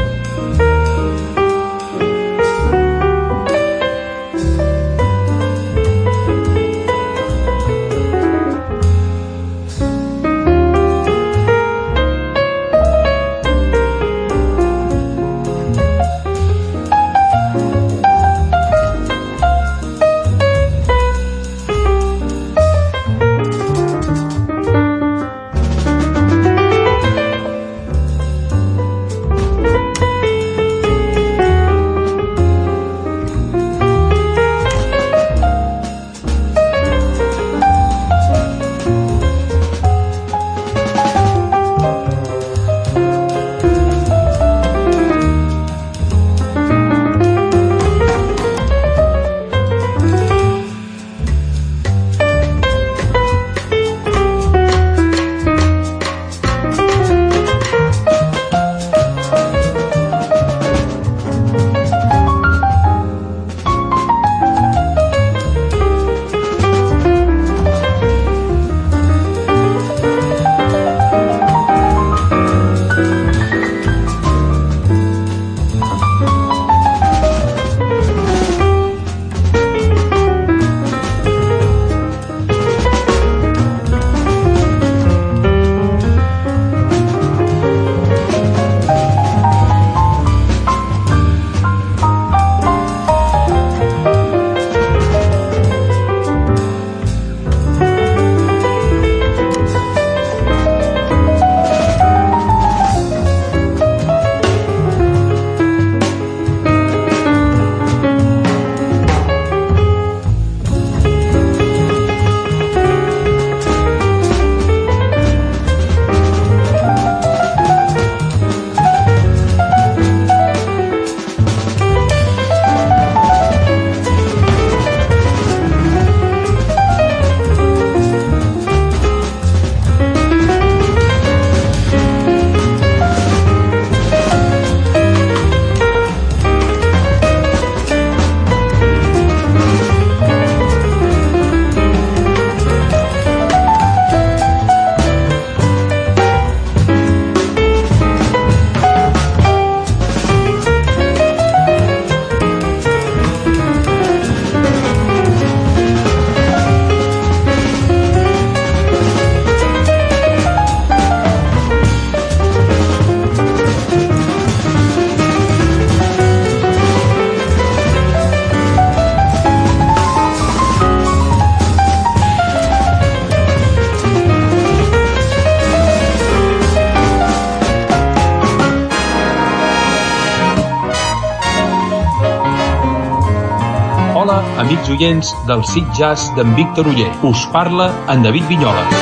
amics oients del Sit Jazz d'en Víctor Oller. Us parla en David Vinyoles.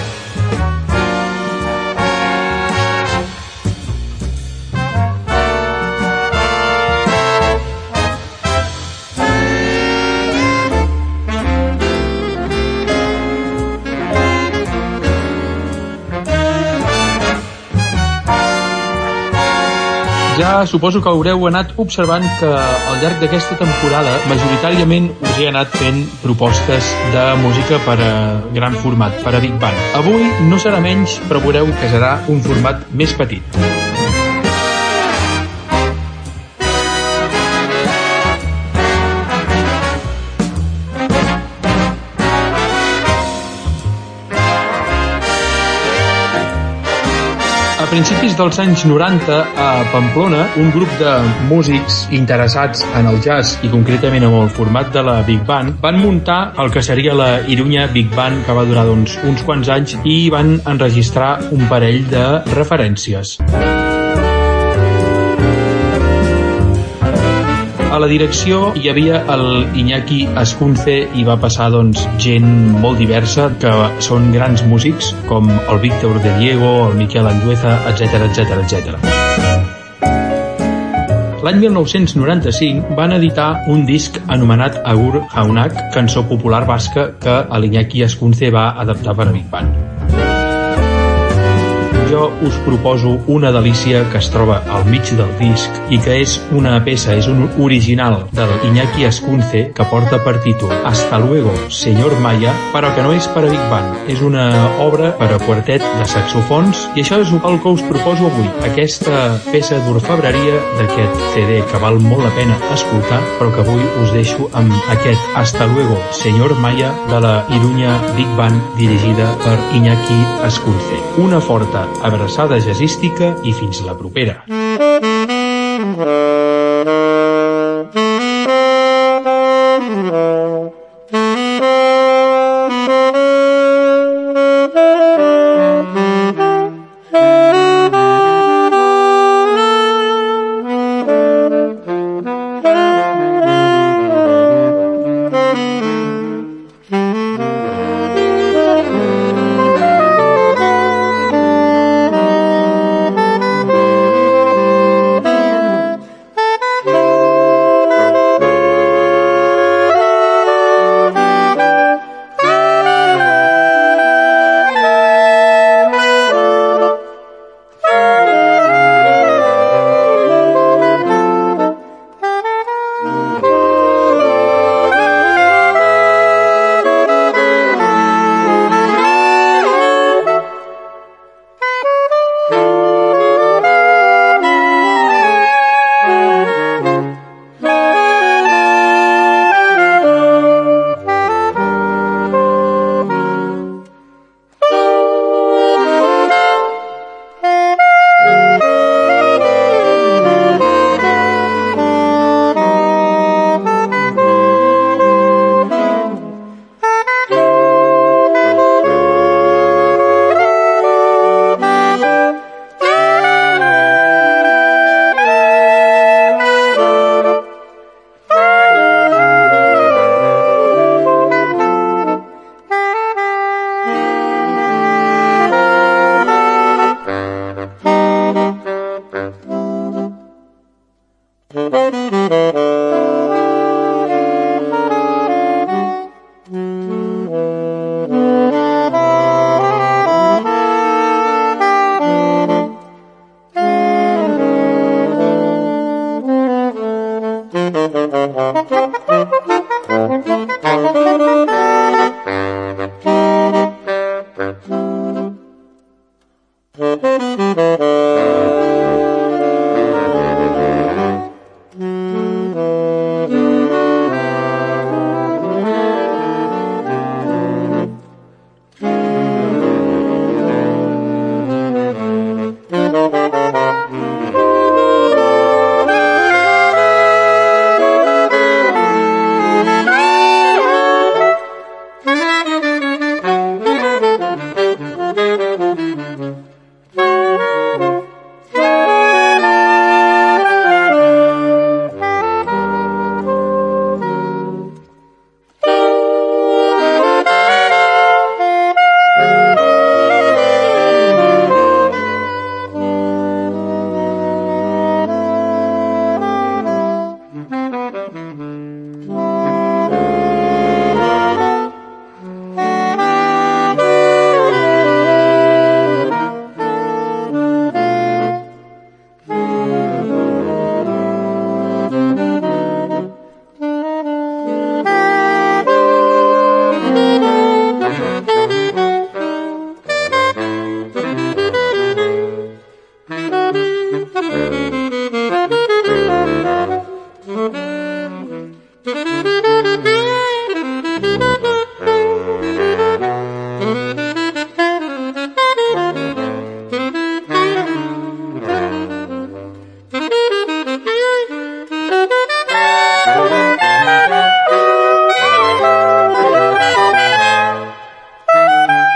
Ja suposo que haureu anat observant que al llarg d'aquesta temporada majoritàriament us he anat fent propostes de música per a gran format, per a Big Band. Avui no serà menys, però veureu que serà un format més petit. A principis dels anys 90, a Pamplona, un grup de músics interessats en el jazz i concretament en el format de la Big Band van muntar el que seria la Irunya Big Band, que va durar uns quants anys, i van enregistrar un parell de referències. A la direcció hi havia el Iñaki Ascunce i va passar gent molt diversa que són grans músics com el Víctor de Diego, el Miquel Andueza, etc. L'any 1995 van editar un disc anomenat Agur Jaunak, cançó popular basca que l'Iñaki Ascunce va adaptar per a Big Band. Jo us proposo una delícia que es troba al mig del disc i que és una peça, és un original del Iñaki Ascunce que porta per títol Hasta luego, señor Maya, però que no és per a Big Band. És una obra per a quartet de saxofons i això és el que us proposo avui. Aquesta peça d'orfebreria d'aquest CD que val molt la pena escoltar, però que avui us deixo amb aquest Hasta luego, señor Maya de la Irunya Big Band dirigida per Iñaki Ascunce. Una forta abraçada jazzística i fins la propera.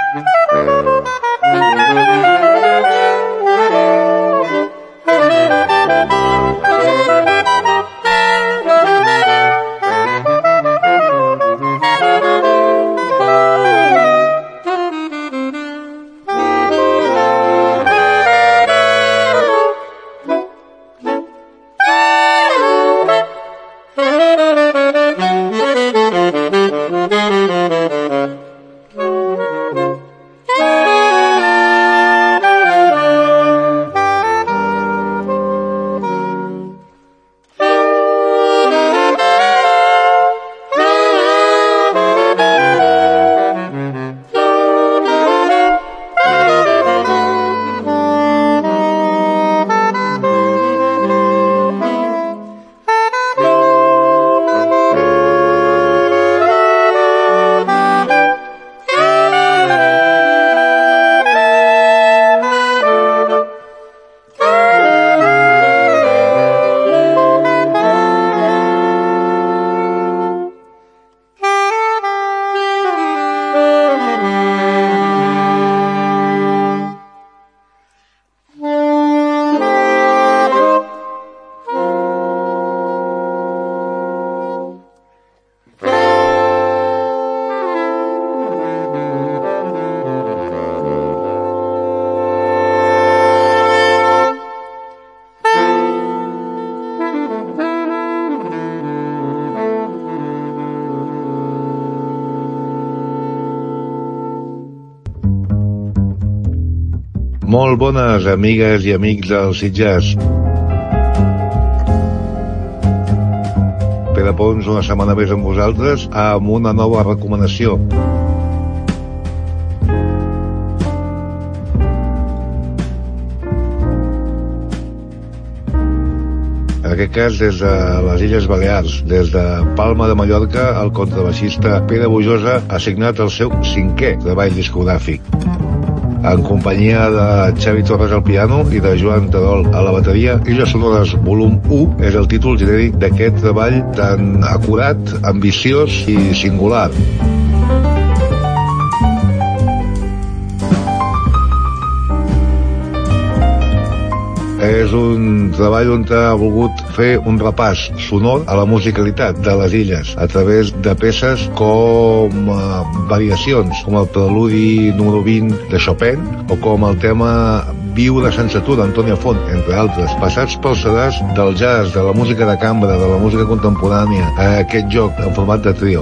Molt bones amigues i amics del Sitges. Pere Pons, una setmana més amb vosaltres, amb una nova recomanació. En aquest cas des de les Illes Balears, des de Palma de Mallorca, el contrabaixista Pere Bujosa ha signat el seu 5è treball discogràfic. En companyia de Xavi Torres al piano i de Joan Terol a la bateria, Illes Sonores volum 1 és el títol genèric d'aquest treball tan acurat, ambiciós i singular. És un treball on ha volgut fer un repàs sonor a la musicalitat de les illes a través de peces com variacions, com el preludi número 20 de Chopin o com el tema Viure sense tu d'Antònia Font, entre altres, passats pels sedars del jazz, de la música de cambra, de la música contemporània, a aquest joc en format de trio.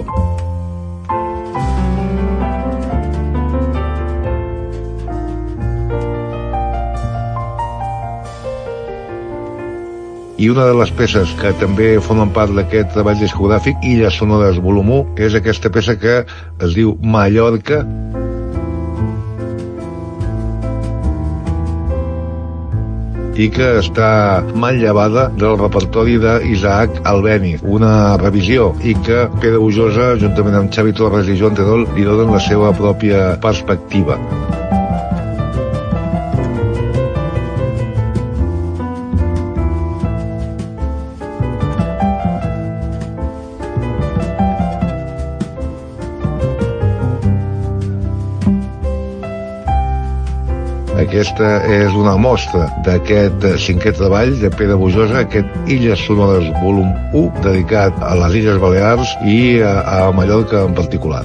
I una de les peces que també formen part d'aquest treball discogràfic, Illes Sonores volum 1, és aquesta peça que es diu Mallorca, i que està manllevada del repertori d'Isaac Albéniz, una revisió, i que Pere Bujosa, juntament amb Xavi Torres i Joan Terol, li donen la seva pròpia perspectiva. Aquesta és una mostra d'aquest 5è treball de Pere Bujosa, aquest Illes Sonores volum 1, dedicat a les Illes Balears i a Mallorca en particular.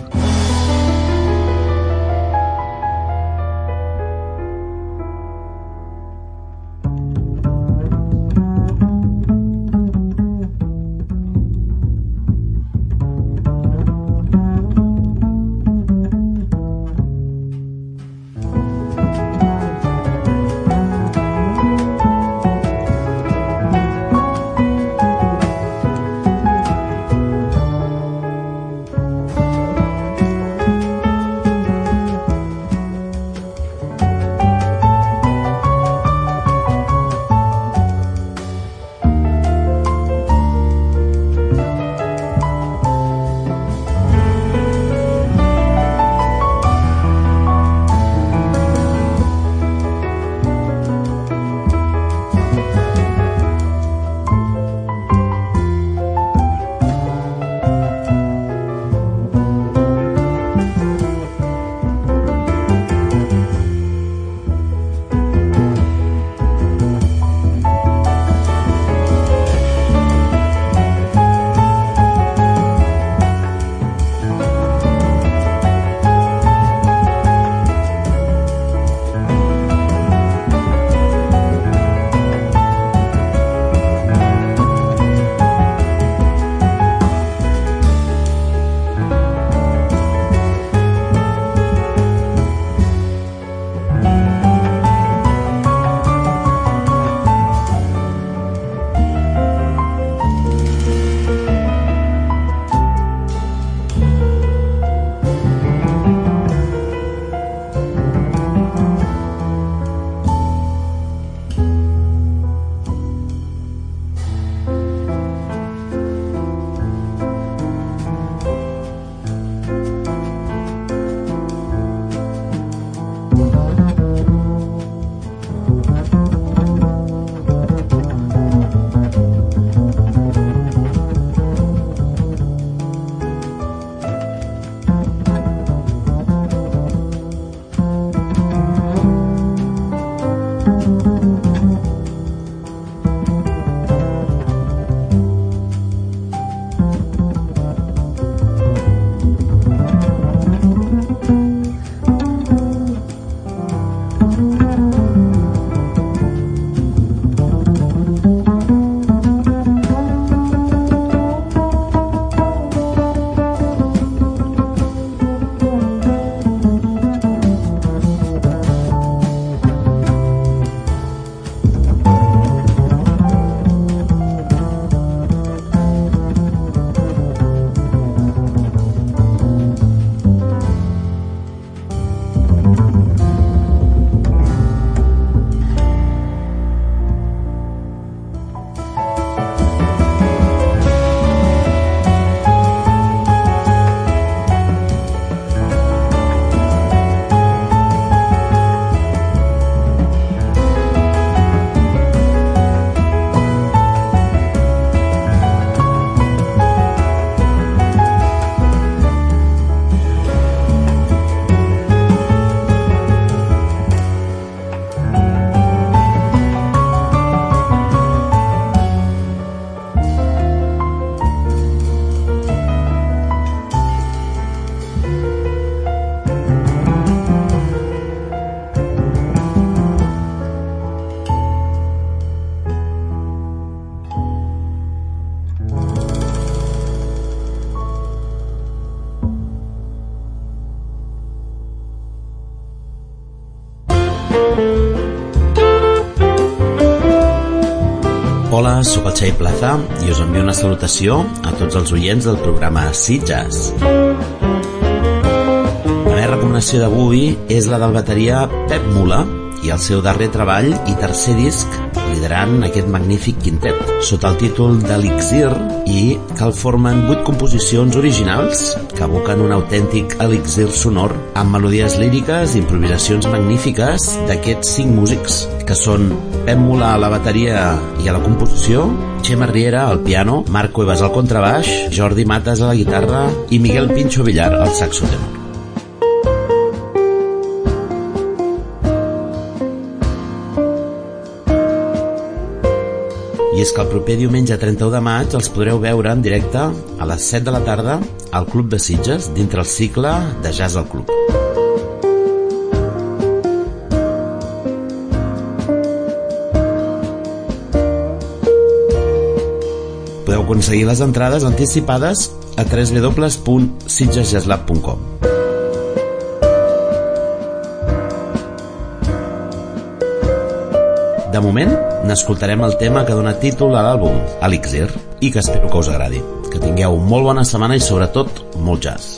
Hola, sóc el Xavi Plaza i us envio una salutació a tots els oients del programa Sitges. La meva recomanació d'avui és la del bateria Pep Mula i el seu darrer treball i tercer disc liderant aquest magnífic quintet sota el títol d'Elixir i que el formen 8 composicions originals que evoquen un autèntic elixir sonor amb melodies líriques i improvisacions magnífiques d'aquests 5 músics que són Pep Mula a la bateria i a la composició, Xema Riera al piano, Marc Cuevas al contrabaix, Jordi Matas a la guitarra i Miguel Pincho Villar al saxo tenor. I és que el proper diumenge 31 de maig els podreu veure en directe a les 7 de la tarda al Club de Sitges dintre el cicle de Jazz al Club. Podeu aconseguir les entrades anticipades a www.sitgesjazzlab.com. De moment, n'escoltarem el tema que dona títol a l'àlbum, Elixir, i que espero que us agradi. Que tingueu molt bona setmana i, sobretot, molt jazz.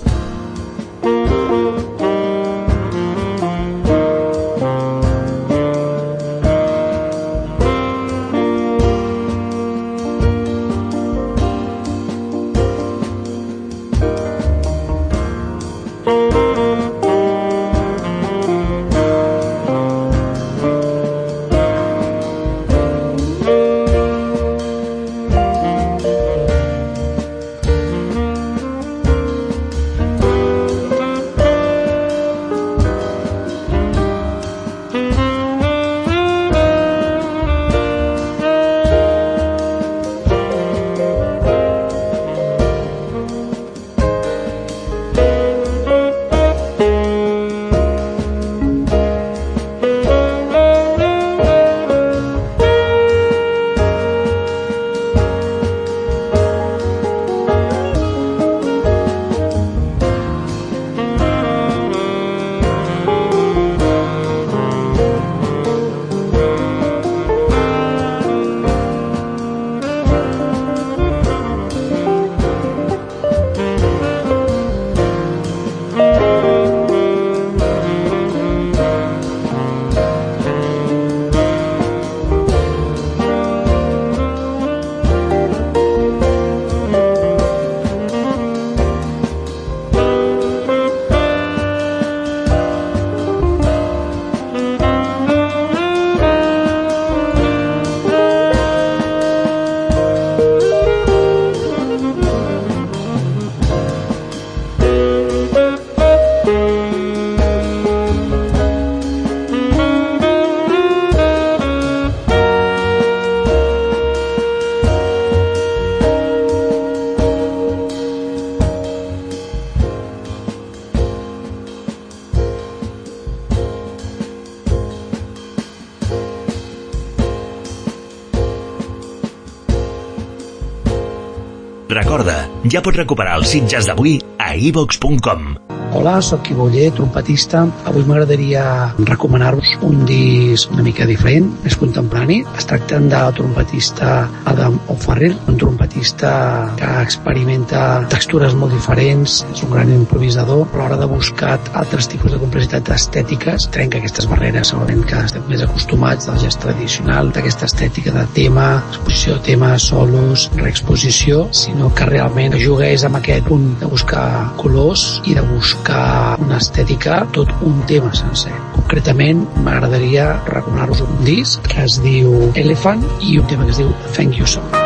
Recorda, ja pots recuperar el Sitges d'avui a iVox.com. Hola, sóc Ivo Oller, trompetista. Avui m'agradaria recomanar-vos un disc una mica diferent, més contemporani. Es tracta del trompetista Adam O'Farrell, un trompetista que experimenta textures molt diferents, és un gran improvisador, però a l'hora de buscar altres tipus de complexitat estètiques, trenca aquestes barreres, segurament que estem més acostumats del jazz tradicional, d'aquesta estètica de tema, exposició de temes, solos, reexposició, sinó que realment juga és amb aquest punt de buscar colors i de buscar una estètica, tot un tema sencer. Concretament, m'agradaria recomanar-vos un disc que es diu Elephant i un tema que es diu Thank You So.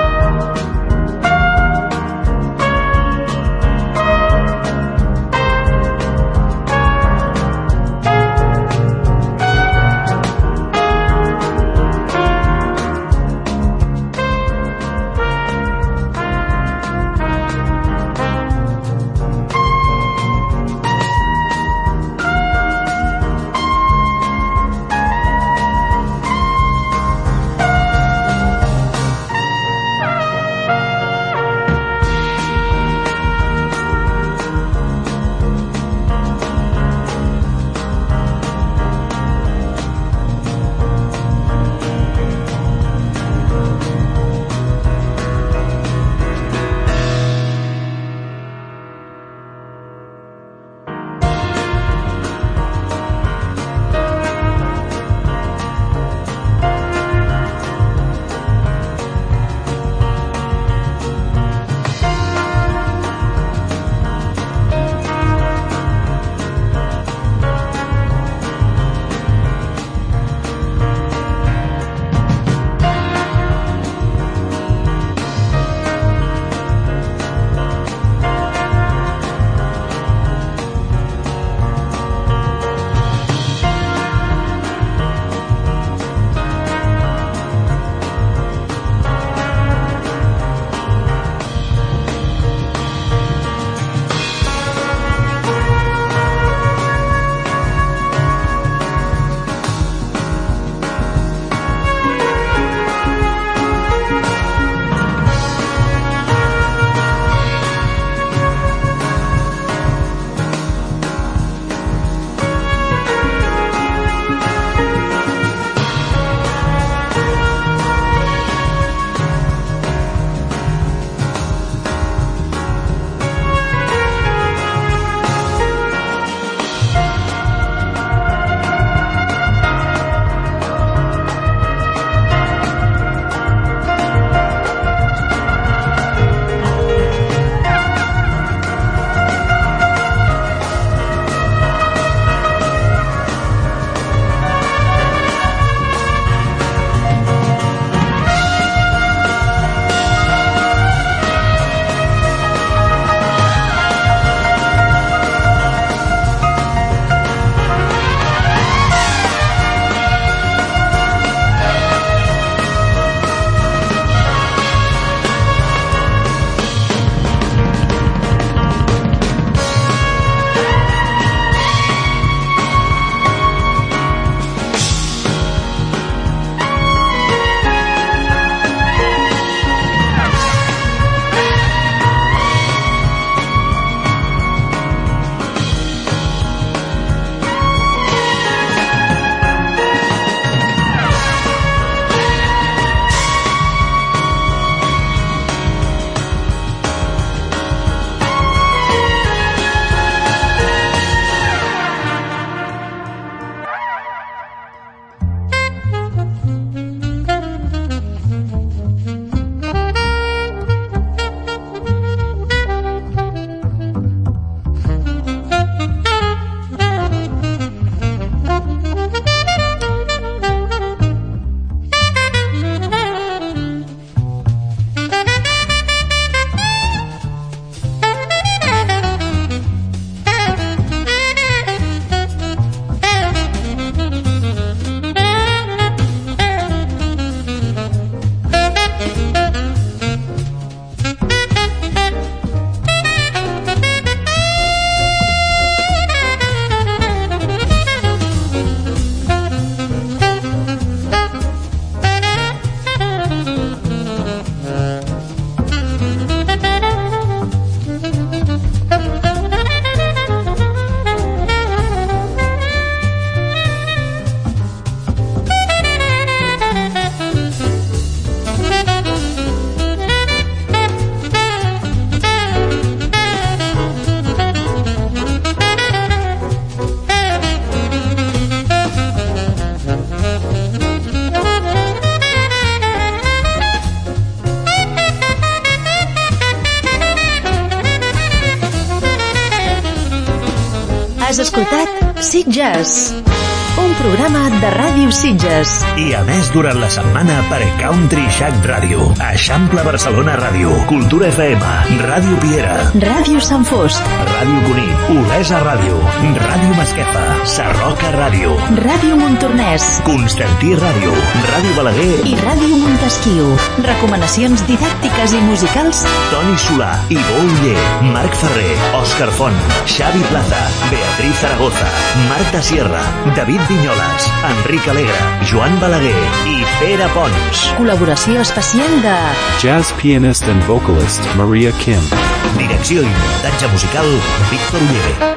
escoltat Sitges, un programa de Ràdio Sitges. I a més durant la setmana per Country Shack Ràdio, Eixample Barcelona Ràdio, Cultura FM, Ràdio Piera, Ràdio Sant Fost, Ràdio Cunit, Olesa Ràdio, Ràdio Masquefa, Sarroca Ràdio, Ràdio Montornès, Constantí Ràdio, Ràdio Balaguer i Ràdio Montesquiu. Recomanacions didàctiques i musicals: Toni Solà, Ivo Uller, Marc Ferrer, Òscar Font, Xavi Plaza, Beatriz Zaragoza, Marta Sierra, David Vinyoles, Enric Alegre, Joan Balaguer i Pere Pons. Col·laboració especial de jazz pianist and vocalist Maria Kim. Direcció i muntatge musical Víctor Uller.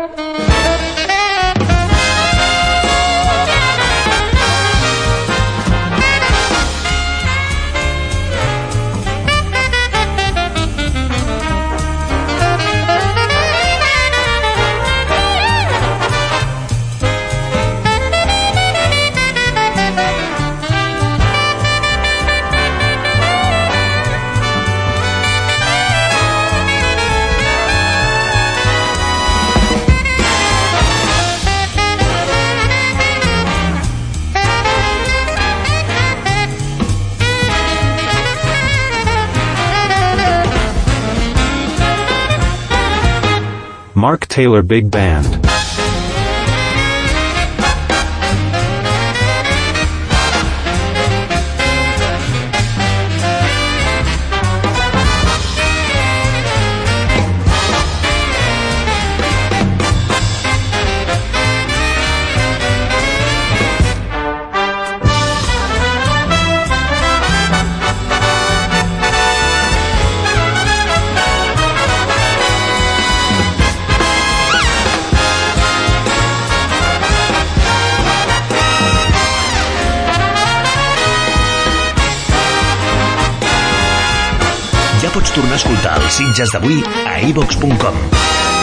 Mark Taylor Big Band. Pots tornar a escoltar els Sitges d'avui a iVox.com.